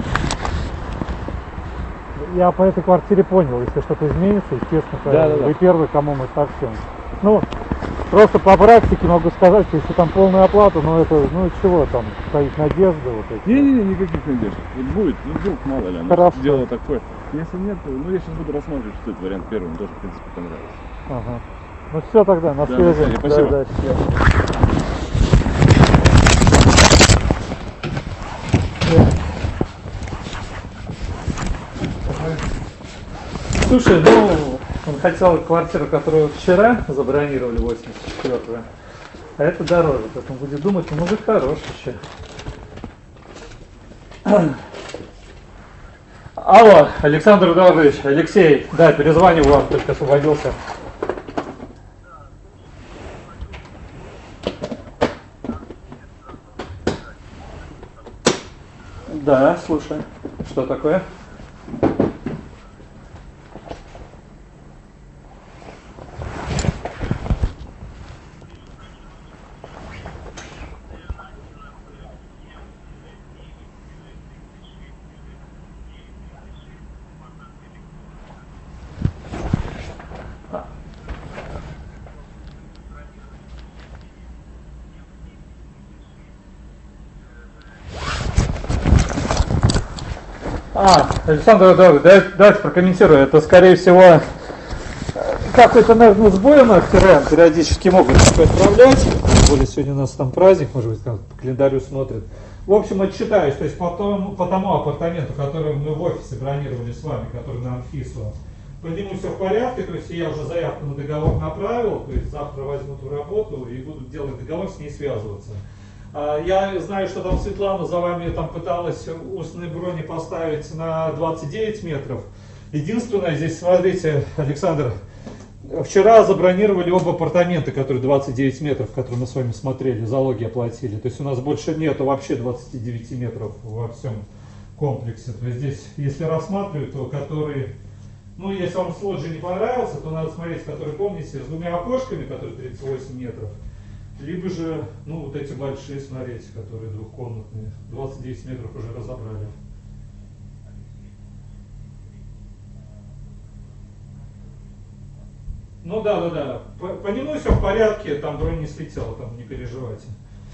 я по этой квартире понял, если что-то изменится, естественно, Да, да, да. вы первый, кому мы сообщим. Ну, просто по практике могу сказать, что если там полная оплата, ну это, ну чего там, стоит надежда вот эти. Не-не-не, никаких надежд. И будет, ну вдруг мало ли, оно Хорошо. дело такое. Если нет, то, ну я сейчас буду рассматривать, что этот вариант первый, мне тоже в принципе понравился. Ага. Ну все тогда, на Да, связи. на связи, спасибо. Да, да, счастливо. Слушай, ну, он хотел квартиру, которую вчера забронировали, восемьдесят четвёртую, а это дороже. Поэтому будет думать, ну, мужик хороший еще. Алло, Александр Эдуардович, Алексей, да, перезвоню вам, только освободился. Да, слушай. Что такое? А, Александр Эдуардович, давайте, давайте прокомментирую. Это, скорее всего, какой-то, наверное, сбой на КРМ периодически могут такое отправлять. Тем более сегодня у нас там праздник, может быть, как по календарю смотрят. В общем, отчитаюсь. То есть по тому, по тому апартаменту, который мы в офисе бронировали с вами, который на Анфису, по нему все в порядке. То есть я уже заявку на договор направил. То есть завтра возьмут в работу и будут делать договор, с ней связываться. Я знаю, что там Светлана за вами там пыталась устные брони поставить на двадцать девять метров. Единственное, здесь, смотрите, Александр, вчера забронировали оба апартамента, которые двадцать девять метров, которые мы с вами смотрели, залоги оплатили. То есть у нас больше нету вообще двадцати девяти метров во всем комплексе. То есть здесь, если рассматривать, то который, ну, если вам слот же не понравился, то надо смотреть, который, помните, с двумя окошками, которые тридцать восемь метров. Либо же, ну, вот эти большие, смотрите, которые двухкомнатные, двадцать девять метров уже разобрали. Ну да, да, да. По, по нему все в порядке, там бронь не слетела, там не переживайте.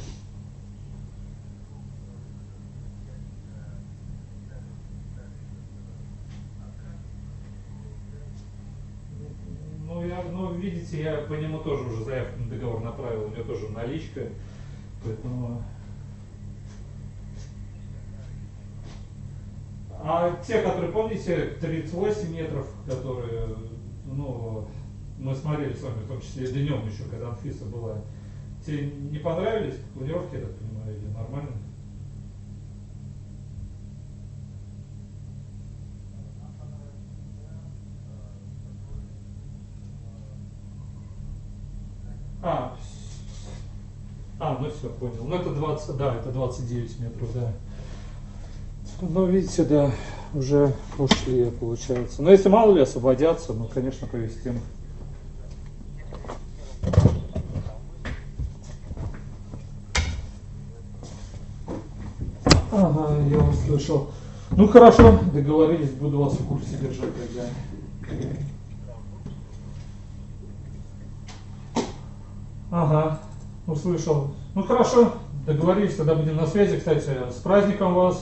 Ну, я, ну, видите, я по нему тоже уже заявку на договор направил, у меня тоже наличка, поэтому... А те, которые, помните, тридцать восемь метров, которые, ну, мы смотрели с вами, в том числе днем еще, когда Анфиса была, те не понравились планировки, я так понимаю, или нормально? А, а, ну все, понял. Ну это двадцать, да, это двадцать девять метров, да. Ну, видите, да, уже ушли, получается. Но если мало ли освободятся, ну, конечно, повестим. Ага, я вас слышал. Ну, хорошо, договорились, буду вас в курсе держать тогда. Ага, услышал. Ну хорошо, договорились, тогда будем на связи. Кстати, с праздником вас.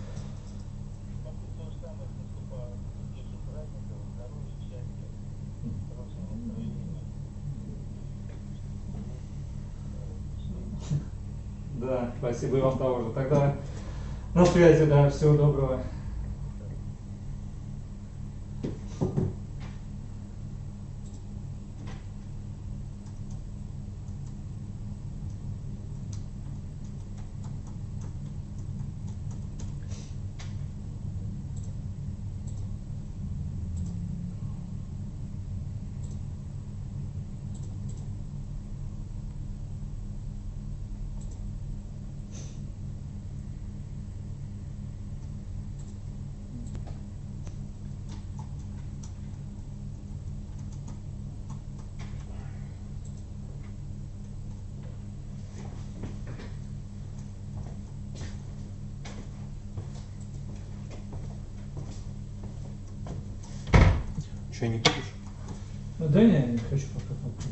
Да, спасибо и вам того же. Тогда на связи, да, всего доброго. Чай не будешь? Да не, не хочу пока попить.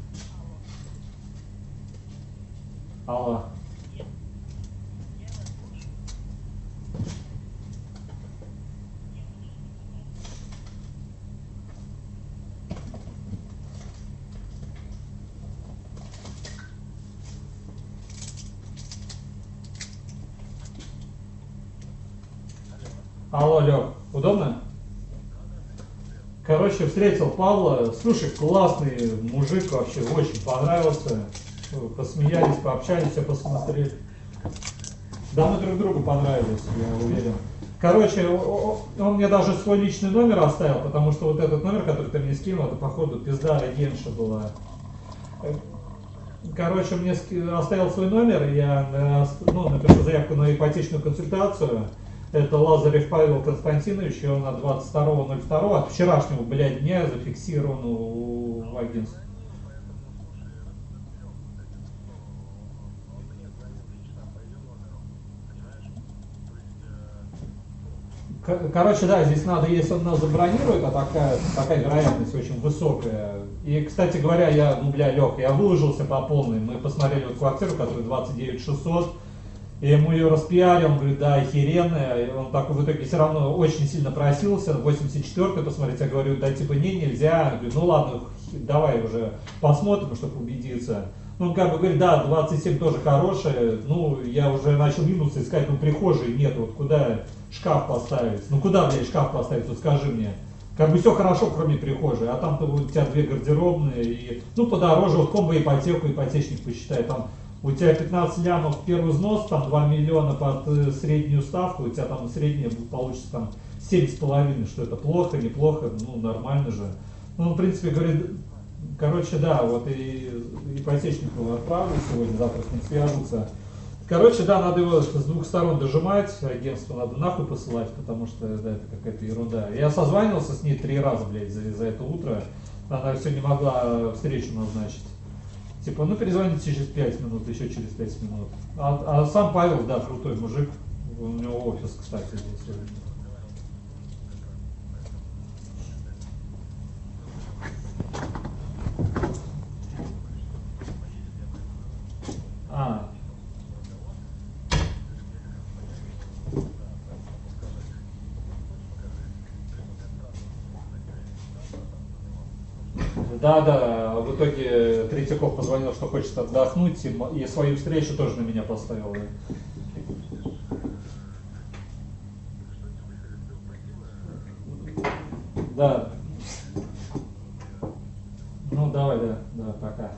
Алло. Алло, Лёг, удобно? Короче, встретил Павла. Слушай, классный мужик вообще, очень понравился. Посмеялись, пообщались, все посмотрели. Да, мы друг другу понравились, я уверен. Короче, он мне даже свой личный номер оставил, потому что вот этот номер, который ты мне скинул, это походу пизда агентша была. Короче, мне оставил свой номер, я ну, напишу заявку на ипотечную консультацию. Это Лазарев Павел Константинович, и он от двадцать второго ноль второго, от вчерашнего, блядь, дня зафиксирован в агентстве. Короче, да, здесь надо, если он нас забронирует, а такая, такая вероятность очень высокая. И, кстати говоря, я, ну, бля, Лех, я выложился по полной. Мы посмотрели вот квартиру, которая двадцать девять шестьсот. Я ему ее распиарил, он говорит, да, охеренная. И он так в итоге все равно очень сильно просился. восемьдесят четвёртый посмотреть, я говорю, да, типа, не, нельзя. Я говорю, ну ладно, давай уже посмотрим, чтобы убедиться. Ну, он как бы говорит, да, двадцать семь тоже хорошая. Ну, я уже начал минусы искать, ну, прихожей нет, вот куда шкаф поставить. Ну, куда, блядь, шкаф поставить, вот скажи мне. Как бы все хорошо, кроме прихожей, а там-то вот у тебя две гардеробные, и, ну, подороже, вот комбо ипотеку, ипотечник посчитай, там у тебя пятнадцать лямов первый взнос, там два миллиона под э, среднюю ставку, у тебя там средняя получится там семь с половиной, что это плохо, неплохо, ну, нормально же. Ну, в принципе, говорит, короче, да, вот и ипотечнику отправлю сегодня, завтра с ним свяжутся. Короче, да, надо его с двух сторон дожимать, агентство надо нахуй посылать, потому что, да, это какая-то ерунда. Я созванивался с ней три раза, блядь, за, за это утро, она все не могла встречу назначить. Типа, ну перезвоните через пять минут, еще через пять минут. А, а сам Павел, да, крутой мужик, у него офис, кстати, здесь. А. Да, да, в итоге Третьяков позвонил, что хочет отдохнуть, и, и свою встречу тоже на меня поставил. Да. Ну, давай, да, да, пока.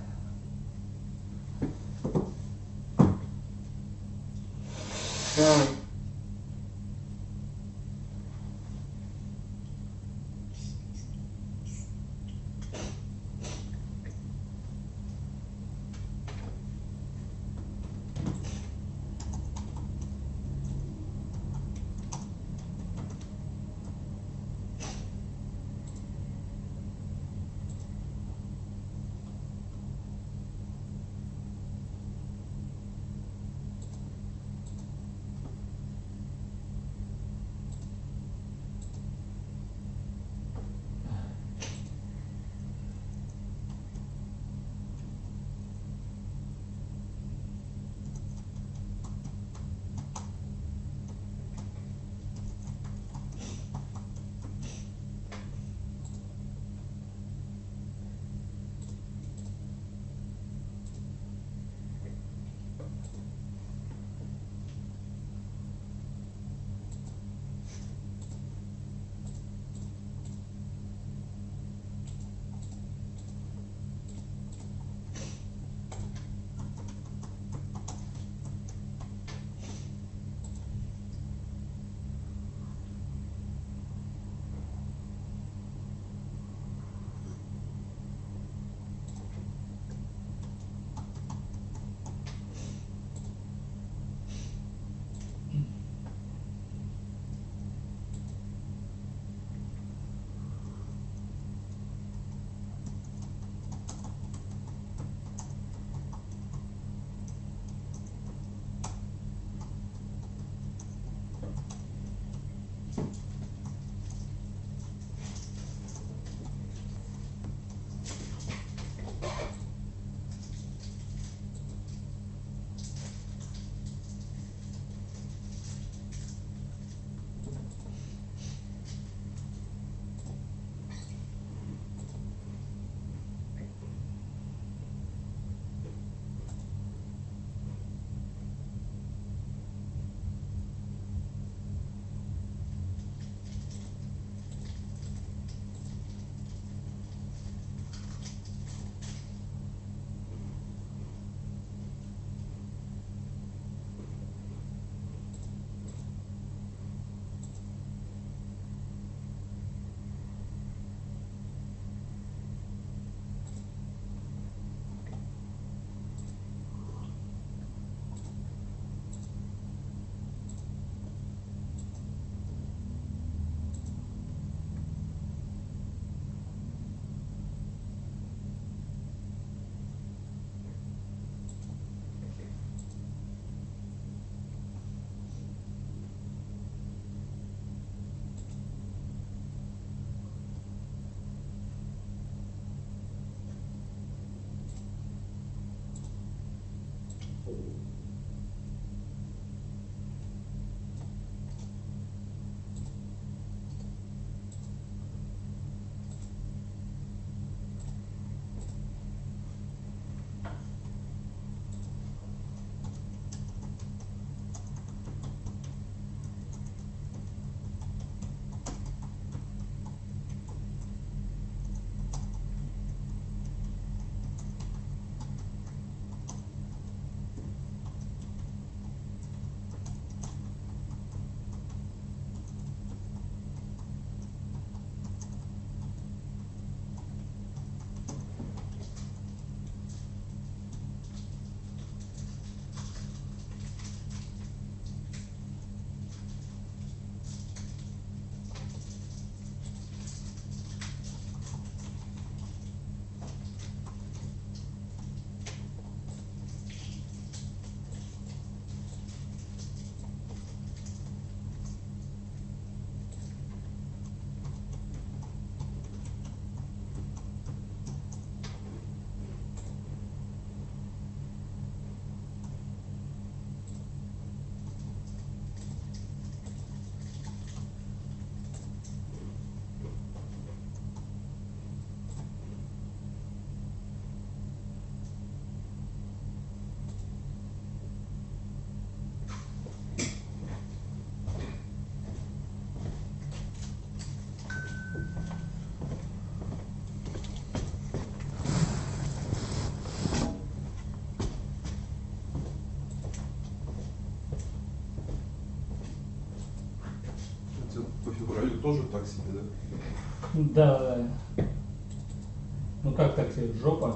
тоже так себе, да? Да. Ну как так себе, жопа?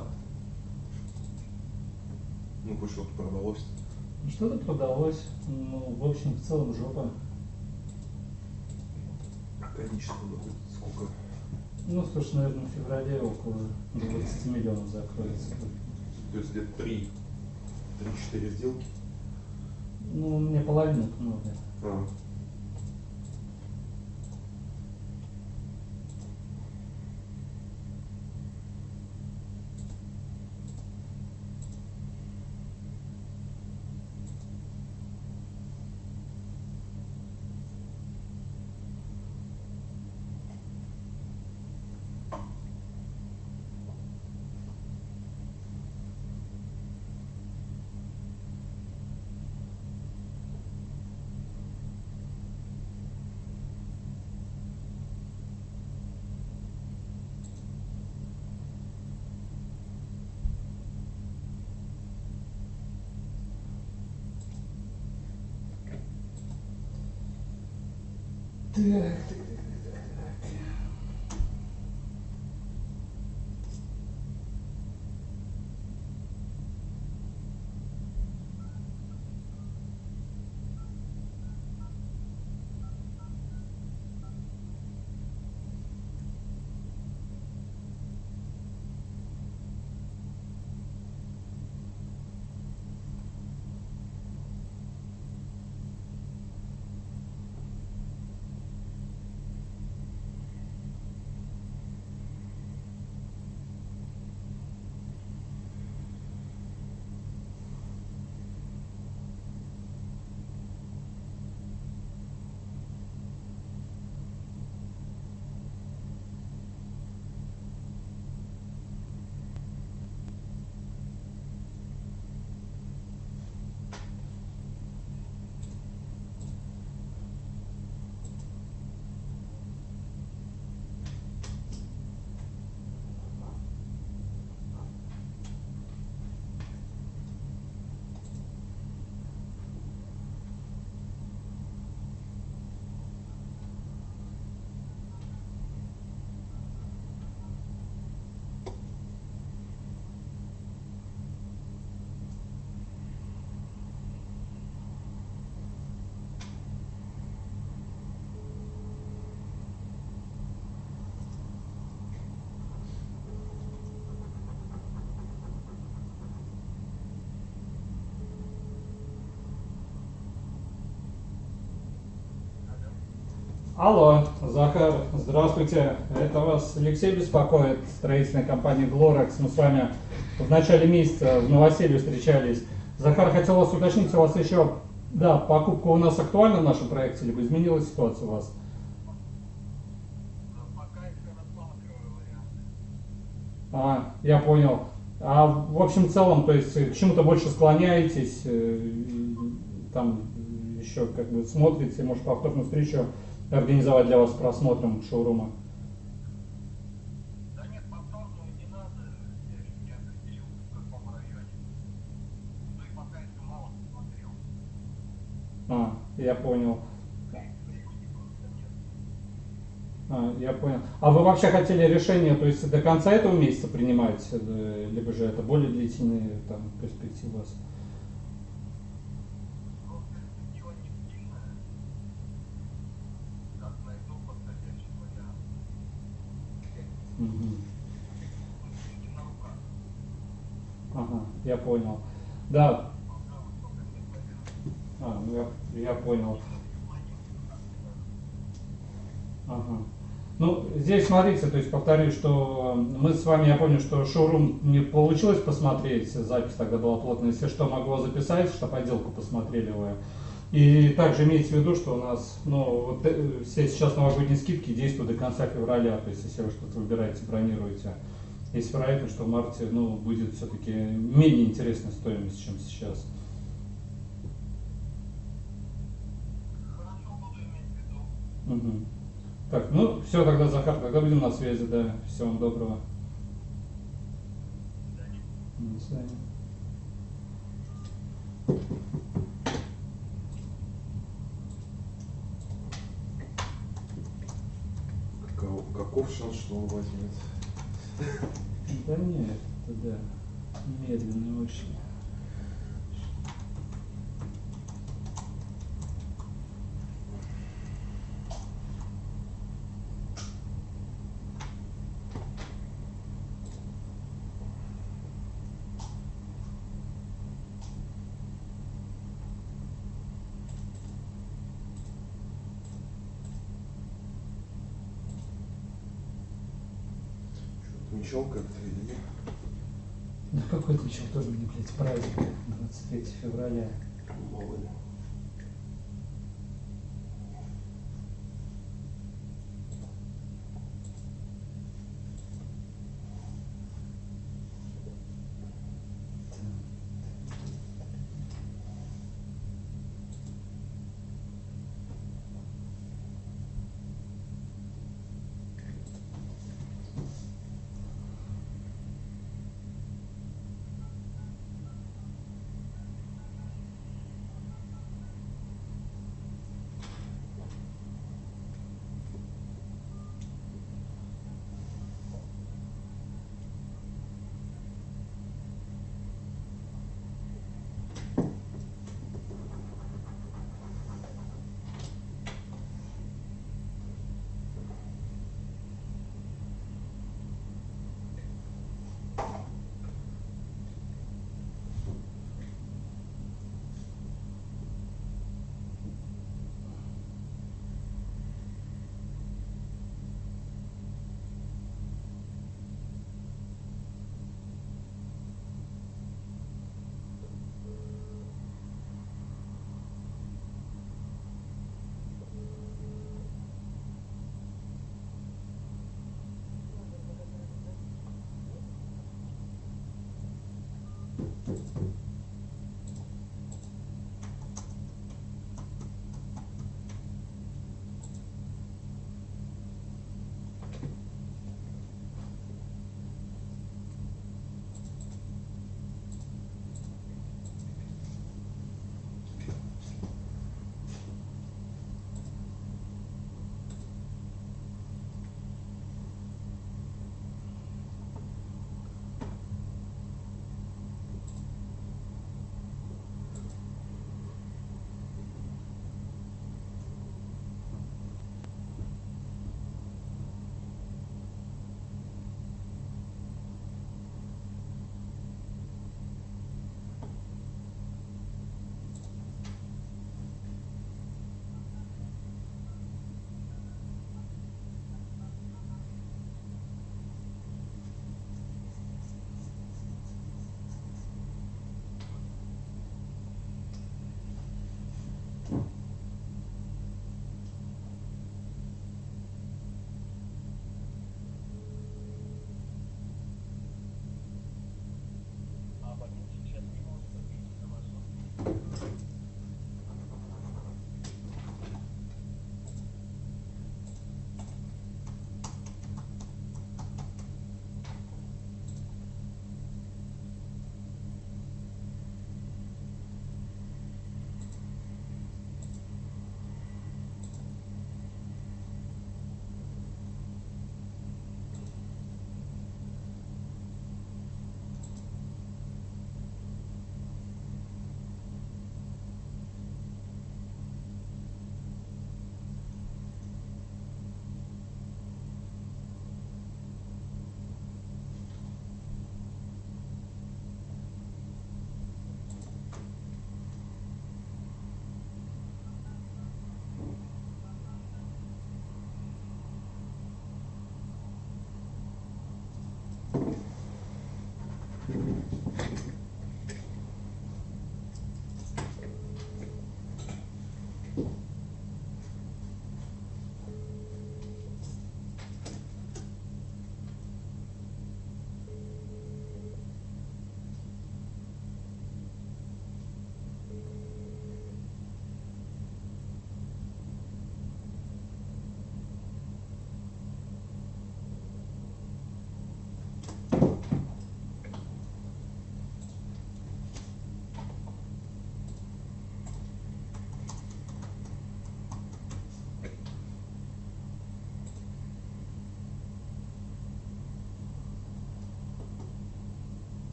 Ну, хоть что-то продалось. Что-то продалось. Ну, в общем, в целом жопа. А количество доходит сколько? Ну, слушай, наверное, в феврале около двадцати миллионов закроется. То есть где-то три, три-четыре сделки. Ну, мне половину много. А. Так, так. Алло, Захар, здравствуйте. Это вас Алексей беспокоит, строительная компания Glorex. Мы с вами в начале месяца в новоселье встречались. Захар, хотел вас уточнить, у вас еще, да, покупка у нас актуальна в нашем проекте, либо изменилась ситуация у вас? А, я понял. А в общем целом, то есть к чему-то больше склоняетесь, э, там еще как бы смотрите, может повторную встречу организовать для вас просмотром шоурума? Да нет, повторную не надо, я еще не определил, в каком районе. Ну и пока еще мало посмотрел. А, я понял. Времени просто нет. А, я понял. А вы вообще хотели решение, то есть до конца этого месяца принимать, э, либо же это более длительные там перспективы у вас? Но перспектива не сильная. Как найду подходящий вариант. Мгм. Не на руках. Ага, я понял. Да, Пока вот только нет вариантов. а, ну я, я понял. Ага. Ну, здесь смотрите, то есть повторюсь, что мы с вами, я помню, что шоурум не получилось посмотреть, запись тогда была плотная, если что, могу вас записать, чтобы отделку посмотрели вы. И также имейте в виду, что у нас, ну, вот э, все сейчас новогодние скидки действуют до конца февраля, то есть если вы что-то выбираете, бронируете. Есть вероятность, что в марте, ну, будет все-таки менее интересная стоимость, чем сейчас. Хорошо, буду иметь в виду. Угу. Так, ну, все тогда, Захар, тогда будем на связи, да. Всего вам доброго. До свидания. каков шанс, что он возьмет? Да нет, это да. Медленно очень. Отмечал как-то или нет? Ну какой то еще тоже мне, блядь, праздник. двадцать третьего февраля. Мало ли.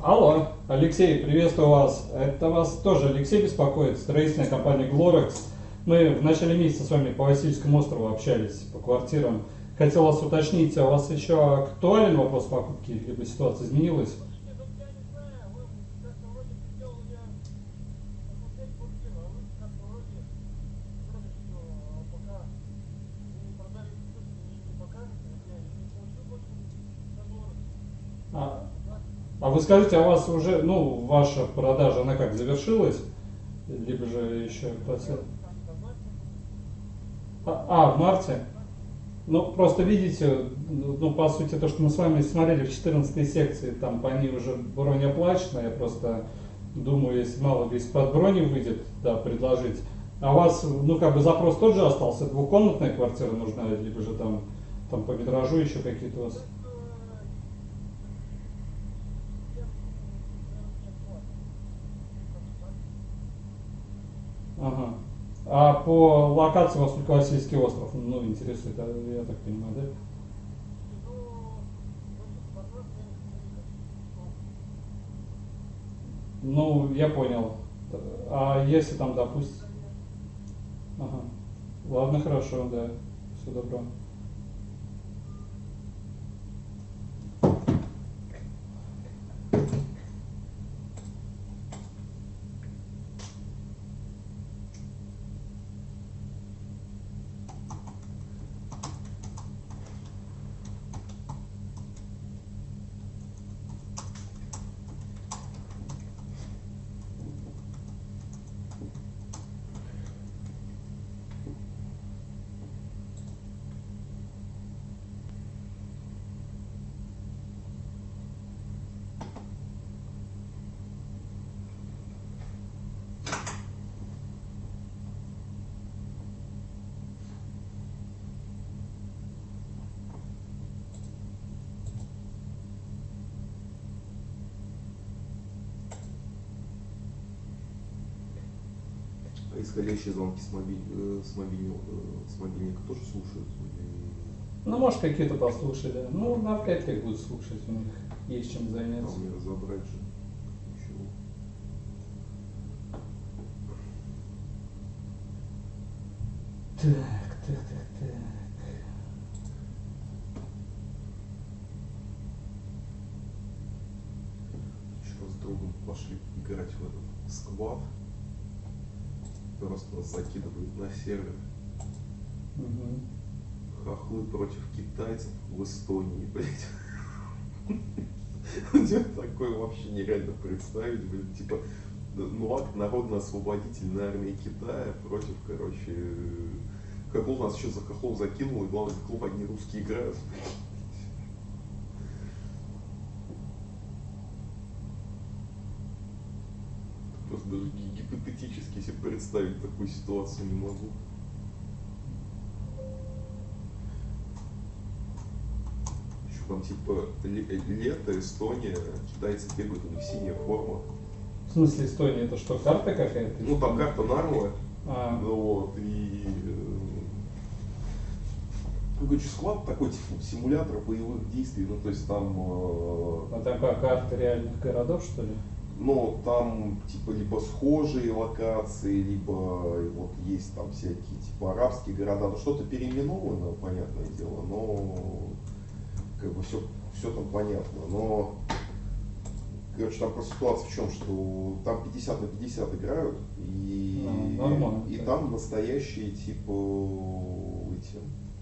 Алло, Алексей, приветствую вас. Это вас тоже Алексей беспокоит, строительная компания Glorex. Мы в начале месяца с вами по Васильевскому острову общались по квартирам. Хотел вас уточнить, а у вас еще актуален вопрос покупки, либо ситуация изменилась? А, а вы скажите, а у вас уже, ну, ваша продажа, она как, завершилась? Либо же еще процесс? А, а, в марте? Ну, просто видите, ну, по сути, то, что мы с вами смотрели в четырнадцатой секции, там по ней уже бронь оплачена, я просто думаю, если мало ли из-под брони выйдет, да, предложить. А у вас, ну, как бы запрос тот же остался, двухкомнатная квартира нужна, либо же там, там по метражу еще какие-то у вас? Ага. А по локации у вас только Васильевский остров, ну, интересует, я так понимаю, да? Ну, я понял. А если там, допустим... Ага. Ладно, хорошо, да. Все добро. А исходящие звонки с, мобиль, э, с, мобильного, э, с мобильника тоже слушают? Ну, может, какие-то послушали. Ну, навряд ли будут слушать, у них есть чем заняться. Там не разобрать же. Ничего. Так, так, так, так. Вчера с другом пошли играть в этот сквад. Просто нас закидывают на сервер. Угу. Хохлы против китайцев в Эстонии, блядь. Мне такое вообще нереально представить, блин, типа, ну акт Народно-освободительной армии Китая против, короче, хохлов нас еще за хохлов закинул, и главное, хохлов одни русские играют. Просто даже гипотетически себе представить такую ситуацию не могу. Еще там типа лето, Эстония, китайцы бегают, у них синяя форма. В смысле Эстония, это что, карта какая-то? Ну там карта Нарвы, А. ну вот, и ну, короче, склад такой типа симулятор боевых действий, ну то есть там э, А такая карта реальных городов, что ли? ну, там, типа, либо схожие локации, либо вот есть там всякие, типа, арабские города, ну, что-то переименовано, понятное дело, но, как бы, все, все там понятно, но, короче, там просто ситуация в чем, что там пятьдесят на пятьдесят играют, и, А, нормально, и да. там настоящие, типа, эти,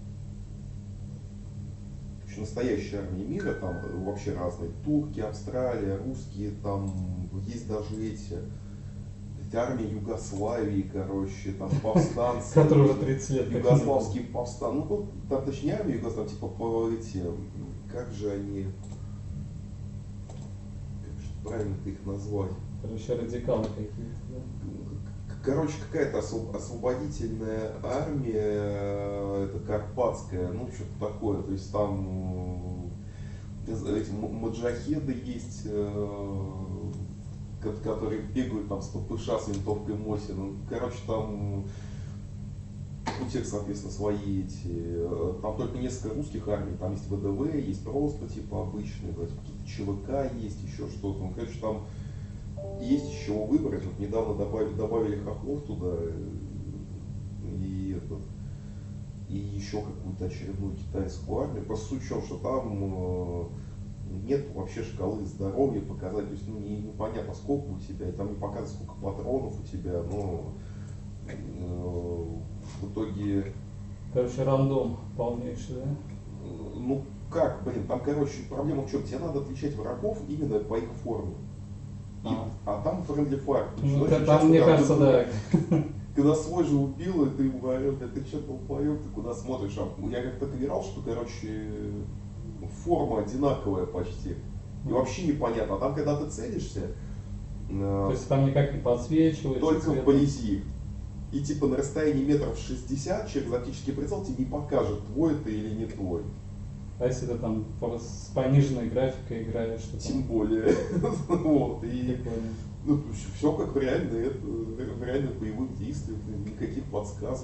настоящая армия мира, там вообще разные, турки, Австралия, русские, там есть даже эти, эти армии Югославии, короче, там повстанцы, Которые уже тридцать лет. как югославские повстанцы, ну там точнее армия Югославии, типа по эти, как же они, как же правильно их назвать? Короче, радикалы какие-то, да? Короче, какая-то освоб- освободительная армия, это карпатская, ну что-то такое, то есть там э, эти м- маджахеды есть, э, ко- которые бегают там с ППШ, с винтовкой Мосина, ну, короче, там у тех, соответственно, свои эти, э, там только несколько русских армий, там есть ВДВ, есть просто типа обычные, то есть какие-то ЧВК есть, еще что-то. Ну, короче, там есть из чего выбрать. Вот недавно добавили, добавили хохлов туда э, и этот, и еще какую-то очередную китайскую армию. По сути в чем, что там э, нет вообще шкалы здоровья показать, то есть ну, не, непонятно сколько у тебя, и там не показывают сколько патронов у тебя, но э, в итоге, Короче, рандом полнейший, да? э, ну как, блин, там, короче, проблема в чем, тебе надо отличать врагов именно по их форме. И- А. а там friendly fire. Ну, Очень это часто, там, мне когда кажется, ты- да. Когда свой же убил, и ты ему говорил, да ты что долбоёб, ты куда смотришь? А я как-то играл, что, короче, форма одинаковая почти. И вообще непонятно. А там, когда ты целишься, э, То есть там никак не подсвечивается. только цвет. вблизи. И типа на расстоянии метров шестьдесят через оптический прицел тебе не покажет, твой это или не твой. А если ты там по- с пониженной графикой играешь, что Тем там? более. Вот. И Прикольно. ну, все как в реальной, это, в реальных боевых действиях, никаких подсказок.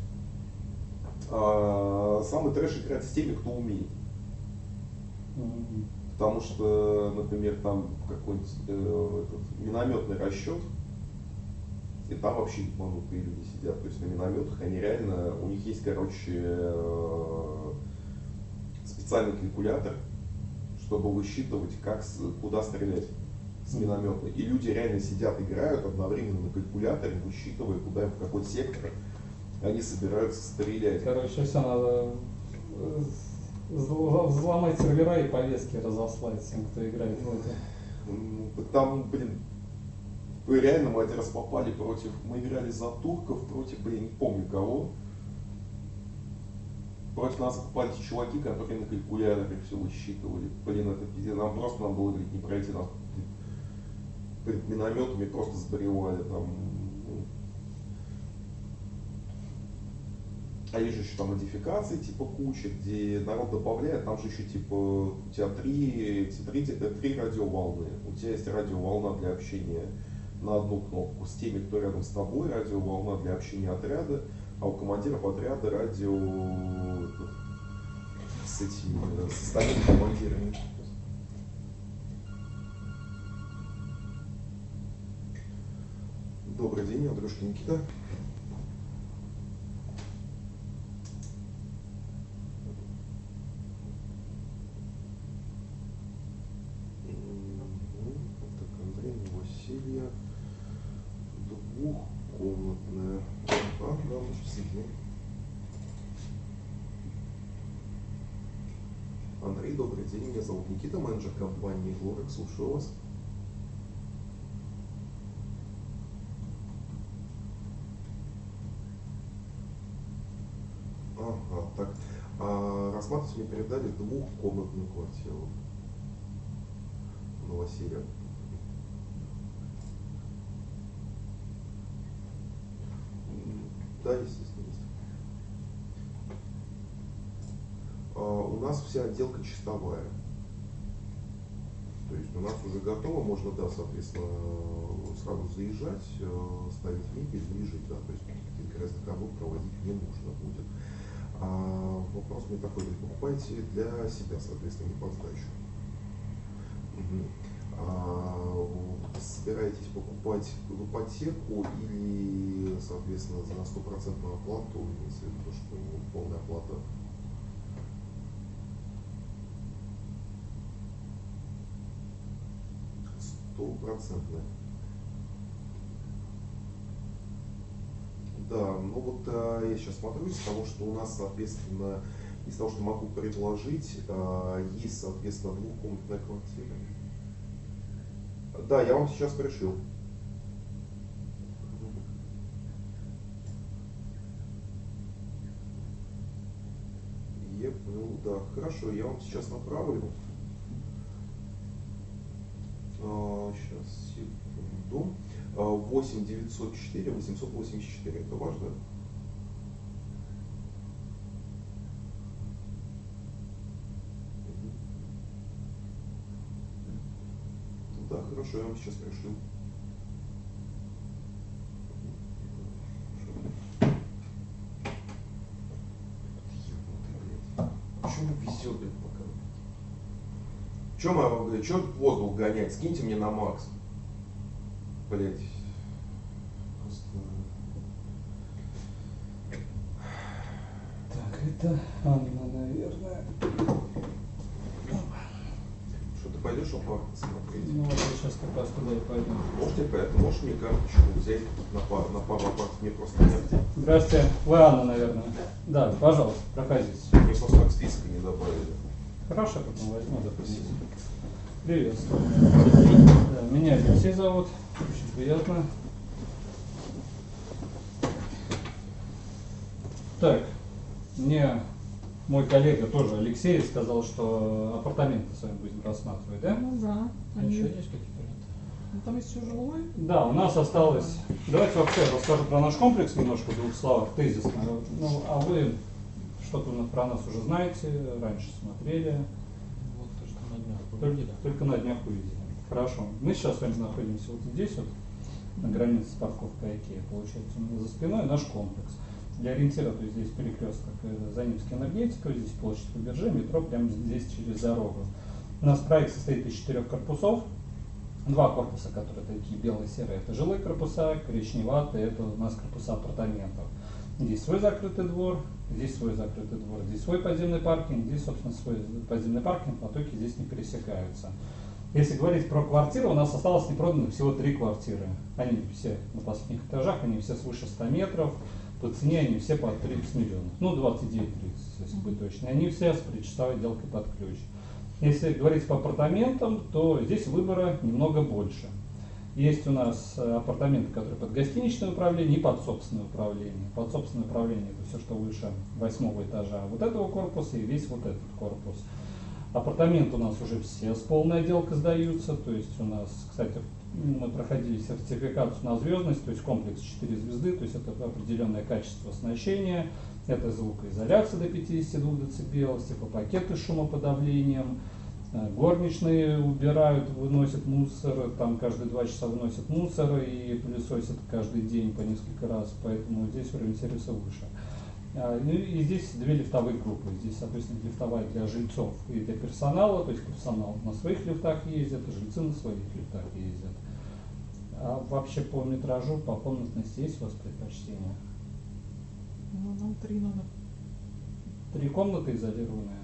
А, самый трэш играть с теми, кто умеет. Мгм. Потому что, например, там какой-нибудь э, этот, минометный расчет, и там вообще ебанутые люди сидят. То есть на минометах они реально, у них есть, короче, э, специальный калькулятор, чтобы высчитывать, как, с- куда стрелять с миномета. И люди реально сидят, играют одновременно на калькуляторе, высчитывая, куда, в какой сектор они собираются стрелять. Короче, все надо э, взл- взломать сервера и повестки разослать всем, кто играет в это. М, Там, блин, реально мы один раз попали против, мы играли за турков против, блин, не помню кого. Против нас попались чуваки, которые на калькуляторе все высчитывали. Блин, это пиздец, нам просто надо было, говорит, не пройти, нас перед минометами просто сбривали там. ну. А есть же еще там модификации типа куча, где народ добавляет, там же еще типа у тебя три, три, три радиоволны. У тебя есть радиоволна для общения на одну кнопку с теми, кто рядом с тобой, радиоволна для общения отряда, а у командиров отряда радио этот, с этими, с остальными командирами. Добрый день, Андрюшка Никита. Мгм. Так, Андрей Василья. Двухкомнатная. А, да, значит, соединим. Андрей, добрый день. Меня зовут Никита, менеджер компании Glorex. Слушаю вас. Ага, так. А, рассматривать мне передали двухкомнатную квартиру. Новоселье. М, Да, естественно, есть. А, у нас вся отделка чистовая. То есть у нас уже готово, можно, да, соответственно, сразу заезжать, э, ставить мебель и жить, да, то есть каких-то интересных работ проводить не нужно будет. А вопрос мне такой, вы покупаете для себя, соответственно, не под сдачу. Мгм. А вы собираетесь покупать в ипотеку или, соответственно, за стопроцентную оплату, имеется в виду, что полная оплата? Стопроцентная. Да, ну вот а, я сейчас смотрю, из того, что у нас, соответственно, из того, что могу предложить, а, есть, соответственно, двухкомнатная квартира. Да, я вам сейчас пришил. Я понял, да, хорошо, я вам сейчас направлю. А, сейчас, секунду. А, восемь девятьсот четыре восемьсот восемьдесят четыре, это важно? Да, хорошо, я вам сейчас пришлю. Почему везет, блядь, пока? Че мы вам говорим, че воздух гонять? Скиньте мне на макс. Блять. Просто... Так, это Анна, наверное. Что ты пойдешь апарт смотреть? Ну, вот я сейчас как раз туда и пойду. Можете поэтому, можешь мне карточку взять на пару, на пару апартов? Мне просто не Здравствуйте, вы Анна, наверное. Да, пожалуйста, проходите. Мне просто как списка не добавили. Хорошо, потом возьму, допустим. Приветствую. Да, меня Алексей зовут. Очень приятно. Так, мне мой коллега тоже, Алексей, сказал, что апартаменты с вами будем рассматривать, да? Ну да. Они... Еще есть какие-то варианты? Ну, там есть все жилое. Да, у нас осталось... Давайте вообще расскажу про наш комплекс немножко в двух словах, тезисно. Ну, а вы что-то про нас уже знаете, раньше смотрели. Вот то, что на днях Только, увидели. только на днях увидели. Хорошо. Мы сейчас с вами находимся вот здесь, вот, на границе с парковкой Икеа. Получается, у меня за спиной наш комплекс. Для ориентира, то есть здесь перекресток Занимская энергетика, здесь площадь Фаберже, метро прямо здесь через дорогу. У нас проект состоит из четырех корпусов. Два корпуса, которые такие белые, серые, это жилые корпуса, коричневатые, это у нас корпуса апартаментов. Здесь свой закрытый двор, здесь свой закрытый двор, здесь свой подземный паркинг, здесь, собственно, свой подземный паркинг, потоки здесь не пересекаются. Если говорить про квартиры, у нас осталось непроданных всего три квартиры. Они все на последних этажах, они все свыше ста метров, по цене они все по тридцать миллионов. Ну, двадцать девять тридцать, если быть точно. Они все с предчасовой делкой под ключ. Если говорить по апартаментам, то здесь выбора немного больше. Есть у нас апартаменты, которые под гостиничное управление и под собственное управление. Под собственное управление это все, что выше восьмого этажа вот этого корпуса и весь вот этот корпус. Апартаменты у нас уже все с полной отделкой сдаются. То есть у нас, кстати, мы проходили сертификацию на звездность, то есть комплекс четыре звезды, то есть это определенное качество оснащения. Это звукоизоляция до пятидесяти двух децибелов, стеклопакеты с шумоподавлением, горничные убирают, выносят мусор, там каждые два часа выносят мусор и пылесосят каждый день по несколько раз, поэтому здесь уровень сервиса выше. Ну и здесь две лифтовые группы. Здесь, соответственно, лифтовая для жильцов и для персонала, то есть персонал на своих лифтах ездит, и жильцы на своих лифтах ездят. А вообще по метражу, по комнатности есть у вас предпочтение? Ну, нам три надо. Три комнаты изолированные.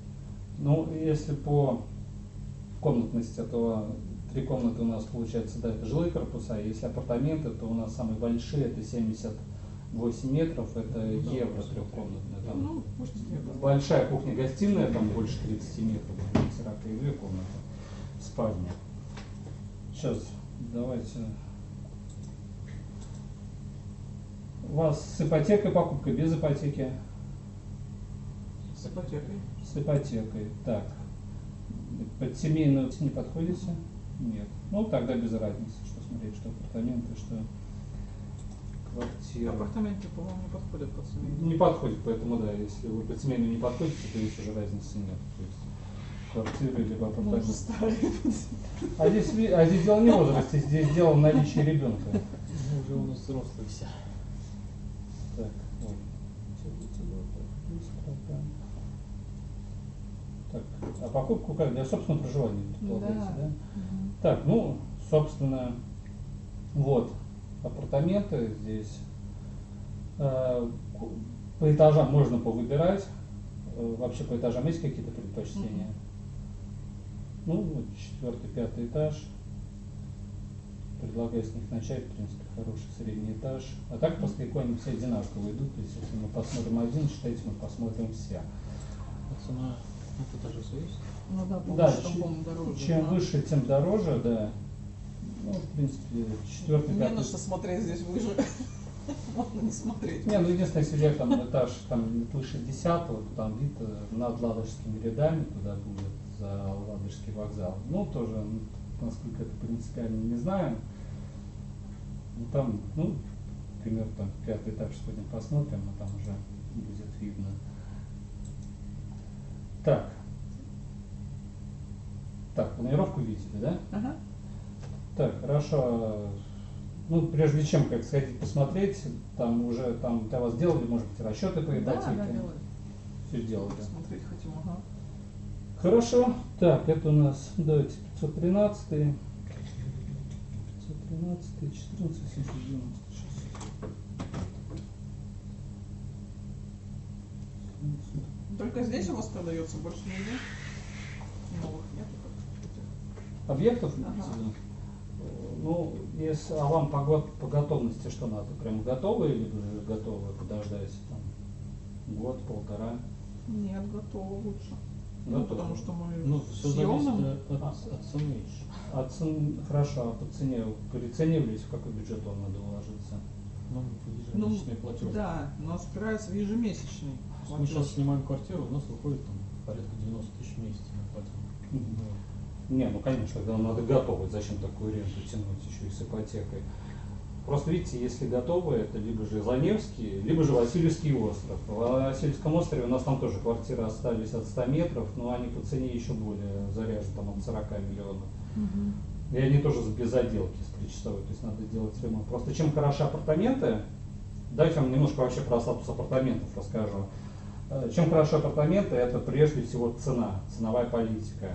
Ну, если по комнатности, то три комнаты у нас получается, да, это жилые корпуса. Если апартаменты, то у нас самые большие, это семьдесят восемь метров, это евро трехкомнатная. Там Ну, может, нет. большая кухня-гостиная, там больше тридцати метров, сорок две комнаты, спальня. Сейчас, давайте. У вас с ипотекой покупка, без ипотеки? С ипотекой. С ипотекой. Так. Под семейную не подходите? Нет. Ну, тогда без разницы, что смотреть, что апартаменты, что квартира. Апартаменты, по-моему, не подходят под семейную. Не подходит, поэтому да, если вы под семейную не подходите, то здесь уже разницы нет. То есть квартиры либо Мы уже апартаменты. старые. А здесь, ви- а здесь дело не в возрасте, здесь дело в наличии ребенка. Ну, уже у нас взрослые все. Так, ой. Так, а покупку как? Для собственного проживания предполагается, Да. да? Мгм. Так, ну, собственно, вот, апартаменты здесь. Э, ку- По этажам можно повыбирать. Э, Вообще по этажам есть какие-то предпочтения? Ну, вот четвертый, пятый этаж. Предлагаю с них начать, в принципе, хороший средний этаж. А так по стояку они все одинаково идут. То есть, если мы посмотрим один, считайте, мы посмотрим все. А цена это даже все есть? Ну да, Да, по-моему, там, чем- по-моему, дороже. Чем да. выше, тем дороже, да. Ну, в принципе, четвертый, Не пятый. на что смотреть здесь выше. Можно не смотреть. Не, ну единственное, если взять там этаж там выше десятого, то там вид э, над Ладожскими рядами туда будет, за Ладожский вокзал. Ну, тоже, ну, насколько это принципиально, не знаем. Ну, там, ну, например, там пятый этаж сегодня посмотрим, а там уже будет видно. Так. Так, планировку видели, да? Ага. Так, хорошо. Ну, прежде чем как сходить посмотреть, там уже там для вас делали, может быть, расчеты по Да, ипотеке. да, делали. все сделали. Смотреть хотим, ага. Хорошо. Так, это у нас, давайте, пятьсот тринадцать, пятьсот тринадцать, четырнадцать, семьсот девяносто шесть. Только здесь у вас продается, больше нигде? Новых нет? Объектов? Ага. Ну, если, а вам по, го- по готовности что надо? Прям готовые, либо же готовые подождать там год, полтора? Нет, готово лучше. Ну, Готовы. потому что мы Ну, в все съемном. зависит от, от цены еще. А цен- хорошо, а по цене приценивались, в какой бюджет вам надо уложиться? Ну, Ну, ежемесячный платеж. да, у нас упирается в ежемесячный Мы платеж. сейчас снимаем квартиру, у нас выходит там порядка девяносто тысяч в месяц мы платим. Мгм. Не, ну конечно, тогда надо готовить, зачем такую ренту тянуть еще и с ипотекой. Просто видите, если готовы, это либо же Заневский, либо же Васильевский остров. В Васильевском острове у нас там тоже квартиры остались от ста метров, но они по цене еще более заряжены, там от сорока миллионов. Мгм. И они тоже без отделки с причасовой, то есть надо делать ремонт. Просто чем хороши апартаменты, давайте вам немножко вообще про статус апартаментов расскажу. Э, Чем хороши апартаменты, это прежде всего цена, ценовая политика.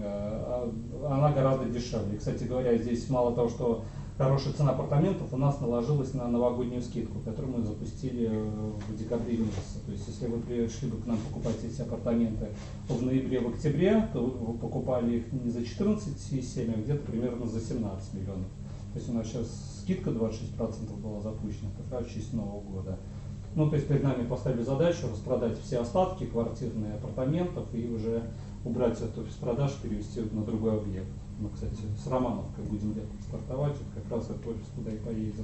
Э, а- Она гораздо дешевле. И, кстати говоря, здесь мало того, что хорошая цена апартаментов, у нас наложилась на новогоднюю скидку, которую мы запустили э, в декабре месяце. То есть если вы пришли бы к нам покупать эти апартаменты в ноябре, в октябре, то вы вы покупали их не за четырнадцать и семь, а где-то примерно за семнадцать миллионов. То есть у нас сейчас скидка двадцать шесть процентов была запущена как раз в честь Нового года. Ну, то есть перед нами поставили задачу распродать все остатки квартирные апартаментов и уже убрать эту с продаж, перевести на другой объект. Мы, кстати, с Романовкой будем летом стартовать, вот как раз этот офис туда и поедет.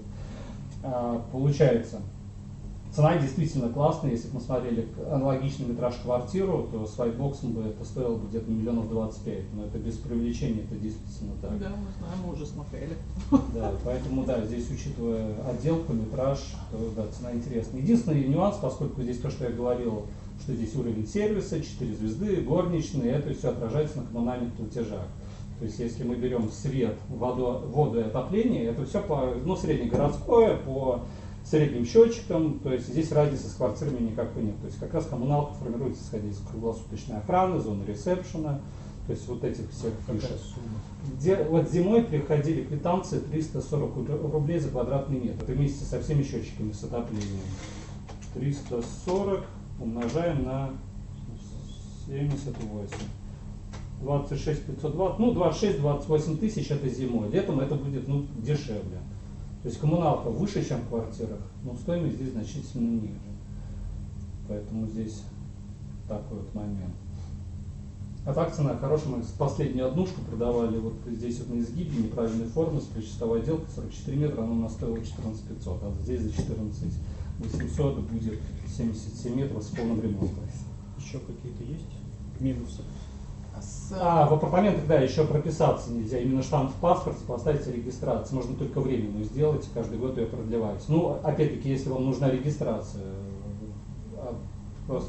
А, получается, цена действительно классная. Если бы мы смотрели аналогичный метраж квартиру, то с вайтбоксом бы это стоило бы где-то миллионов двадцать пять. Но это без привлечения, это действительно так. Да, мы знаем, мы уже смотрели. Да, поэтому да, здесь учитывая отделку, метраж, то да, цена интересная. Единственный нюанс, поскольку здесь то, что я говорил, что здесь уровень сервиса, четыре звезды, горничные, это все отражается на коммунальных платежах. То есть если мы берем свет, воду, воду и отопление, это все по, ну, среднегородское, по средним счетчикам, то есть здесь разницы с квартирами никакой нет. То есть как раз коммуналка формируется исходя из круглосуточной охраны, зоны ресепшена, то есть вот этих всех фишек. Где, вот зимой приходили квитанции триста сорок рублей за квадратный метр. Это вместе со всеми счетчиками с отоплением. триста сорок умножаем на семьдесят восемь. двадцать шесть пятьсот двадцать, ну двадцать шесть двадцать восемь тысяч это зимой. Летом это будет ну, дешевле. То есть коммуналка выше, чем в квартирах, но стоимость здесь значительно ниже. Поэтому здесь такой вот момент. А так цена хорошая. Мы последнюю однушку продавали вот здесь вот на изгибе неправильной формы с причастовой отделкой сорок четыре метра, она у нас стоила четырнадцать тысяч пятьсот, а здесь за четырнадцать тысяч восемьсот будет семьдесят семь метров с полным ремонтом. Еще какие-то есть минусы? С- А, в апартаментах, да, еще прописаться нельзя. Именно штамп в паспорте поставить регистрацию. Можно только временную сделать, каждый год ее продлевать. Ну, опять-таки, если вам нужна регистрация, а, просто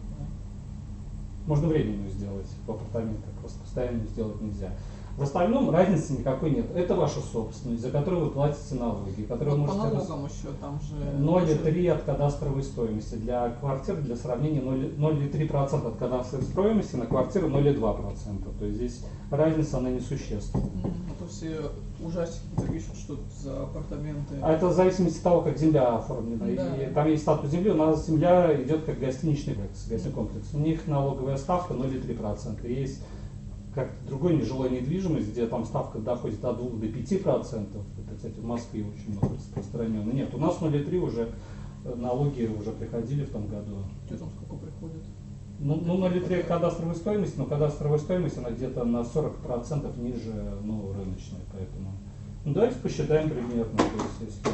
можно временную сделать в апартаментах, просто постоянную сделать нельзя. В остальном разницы никакой нет. Это ваша собственность, за которую вы платите налоги, которую Вот по можете рас- налогам еще там же. ноль целых три тоже- десятых от кадастровой стоимости. Для квартир, для сравнения, ноль целых три десятых процента от кадастровой стоимости, на квартиру ноль целых два десятых процента. То есть здесь разница, она несущественна. Мгм. А то все ужастики какие-то пишут, что за апартаменты. А это в зависимости от того, как земля оформлена. Да. И там есть статус земли, у нас земля идет как гостиничный комплекс, гостиный комплекс. У них налоговая ставка ноль целых три десятых процента. Есть как другой нежилой недвижимость, где там ставка доходит от двух до пяти процентов. Это, кстати, в Москве очень много распространено. Нет, у нас ноль целых три уже налоги уже приходили в том году. Что там сколько приходит? Ну, ну ноль целых три десятых кадастровой стоимости, но кадастровая стоимость она где-то на сорок процентов ниже ну, рыночной, поэтому. Ну давайте посчитаем примерно. То есть, если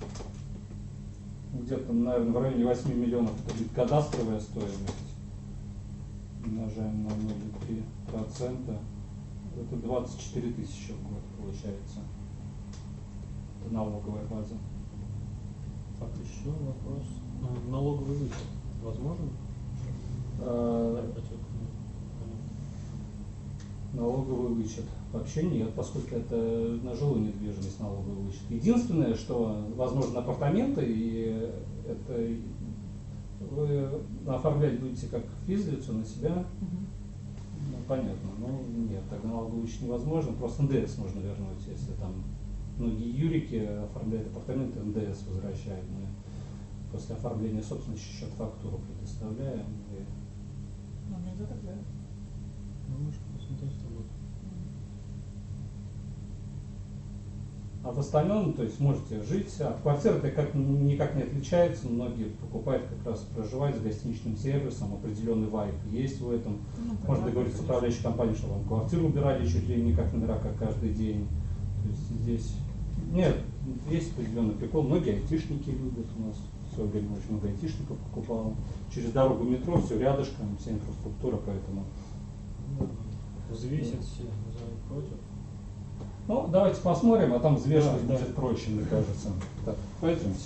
где-то, наверное, в районе восьми миллионов это будет кадастровая стоимость. Умножаем на ноль целых три десятых процента. Это двадцать четыре тысячи в год получается. Это налоговая база. Так, еще вопрос. А, налоговый вычет возможен? А, Ипотека. Налоговый вычет. Вообще нет, поскольку это на жилую недвижимость налоговый вычет. Единственное, что возможно апартаменты, и это вы оформлять будете как физлицо на себя, Мгм. ну, понятно, но нет, тогда налоговую вычет невозможно, просто эн дэ эс можно вернуть, если там многие юрики оформляют апартаменты, эн дэ эс возвращают, мы после оформления собственности счет фактуру предоставляем. И... Ну, нельзя тогда. Ну, может, посмотреть, что будет. А в остальном, то есть можете жить, от квартиры это как, никак не отличается, многие покупают как раз проживать с гостиничным сервисом, определенный вайб есть в этом. Ну, Можно понятно, договориться с конечно. управляющей компанией, чтобы вам квартиру убирали чуть ли не как номера, как каждый день. То есть здесь нет, есть определенный прикол. Многие айтишники любят у нас. В свое время очень много айтишников покупал. Через дорогу метро, все рядышком, вся инфраструктура, поэтому. Ну, взвесят все, за и против. Ну, давайте посмотрим, а там взвешивать Да, да. будет проще, мне кажется. Так, пойдемте.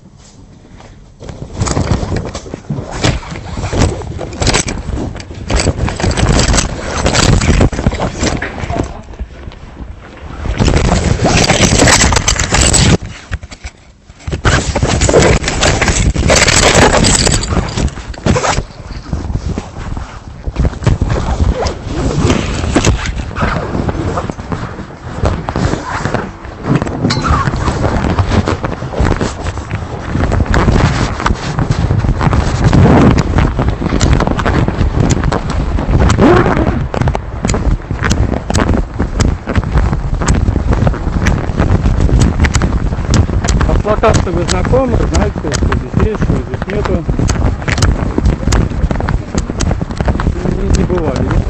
А с локацией вы знакомы, знаете, что здесь есть, что здесь нету. Не, не бывали, нет?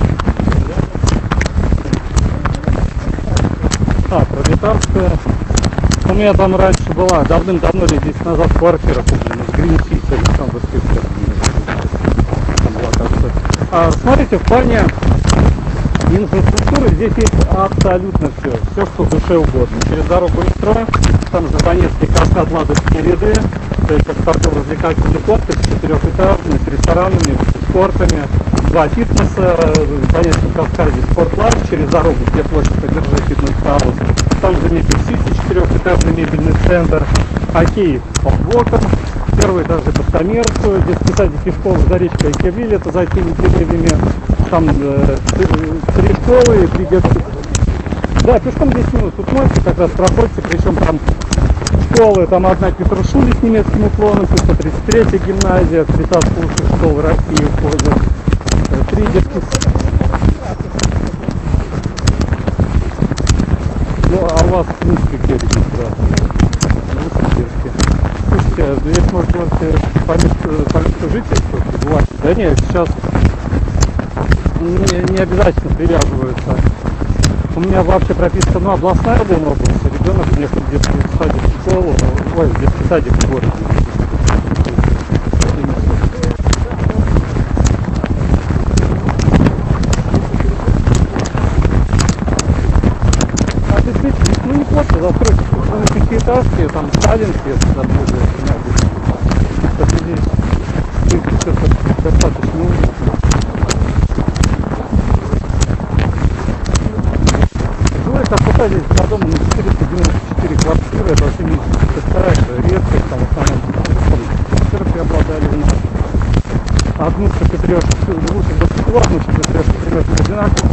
А, Пролетарская. У меня там раньше была, давным-давно, лет десять назад, квартира куплена с Гринпис, Александровской церкви. Там была, кажется. А смотрите, в плане инфраструктуры здесь есть абсолютно все. Все, что душе угодно. Через дорогу метро, там же Донецкий каскад, Ладожские ряды, то есть как торгово-развлекательный комплекс, четырехэтажный, с ресторанами, с спортами, два фитнеса, в Донецком каскаде спортланд, через дорогу, где площадь поддержи фитнес-хаус, там же Мебель Сити, четырехэтажный мебельный центр, окей по блокам, первый этаж под коммерцию, детские садики, школы за речкой Кевиль, это за теми деревьями, там э, три школы, три детских. Да, пешком десять минут, тут можете как раз проходите, причем там школы, там одна Петрушули с немецким уклоном, сто тридцать третья гимназия, тридцать лучших школ в России входят, э, три детских. Ну, а у вас, в принципе, где регистрация? Новосибирске. Слушайте, здесь, может, можете по месту, по месту жительства бывает? Да нет, сейчас не, не обязательно привязываются. У меня вообще прописка, ну, областная была область, ребенок ехал в детский садик в школу, ой, в детский садик в городе. А действительно, ну неплохо застройки, ну, пятиэтажки, там сталинские, кстати, здесь в принципе, все достаточно умно. Ну, это остались по дому на четыреста девяносто четыре квартиры, это вообще не такая редкость, там в основном квартиры преобладали у нас. Одну с четырех, лучше большинство, одну с четырех примерно одинаково,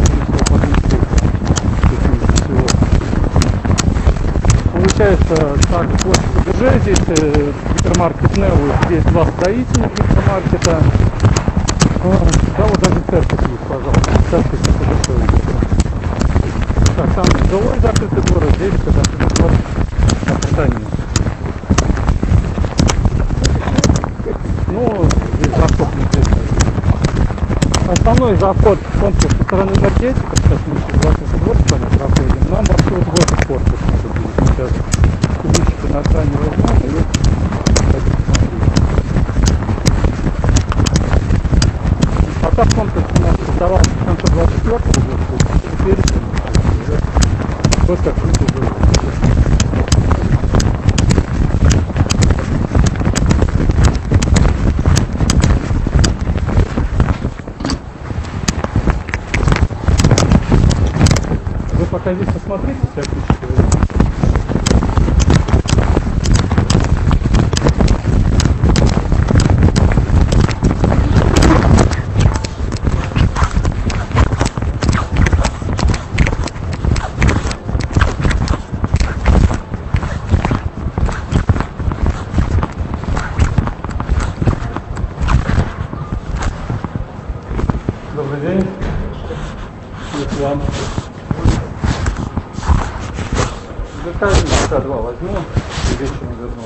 получается, так, площадь ПДЖ, здесь э, гипермаркет Нео, здесь два строительных гипермаркета. А, да, вот даже церковь есть, пожалуйста, церковь ПДЖ. Так, там жилой закрытый город, здесь это закрытый город описание. Ну, здесь заход не здесь. Основной заход в комплекс со стороны энергетика, сейчас мы через закрытый двор с вами проходим, нам маршрут в этот корпус надо будет сейчас кубички на экране возьмем и пока в комплексе у нас создавался в конце двадцать четвёртого года, теперь вот так вот уже. Вы пока здесь посмотрите всякие. Добрый день. Вот вам. ГК два возьму, и вечером верну.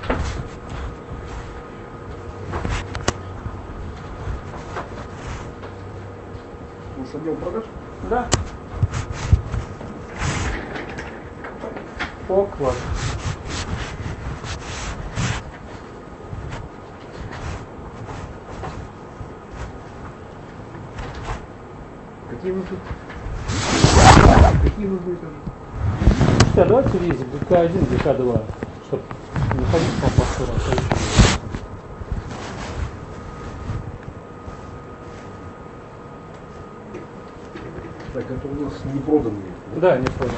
Уж отдел продаж? Да. О, класс. Какие вы тут? Какие вы будете? Да, давайте визит ГК один, ГК два, чтобы не ходить по повторам. Так, это у нас не проданные. Да, не понял.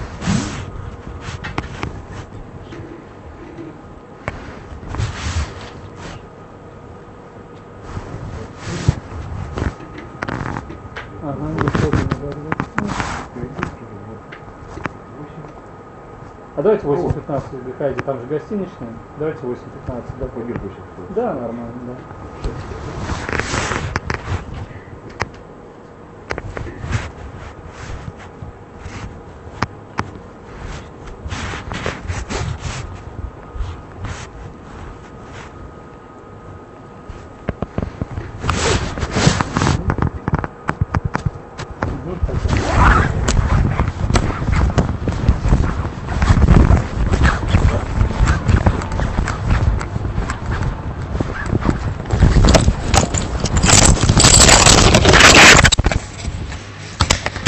Ага, не понял, да. А давайте восемь пятнадцать ГК, там же гостиничная. Давайте восемь пятнадцать, да? Пойдем, восемь. Да, нормально, да.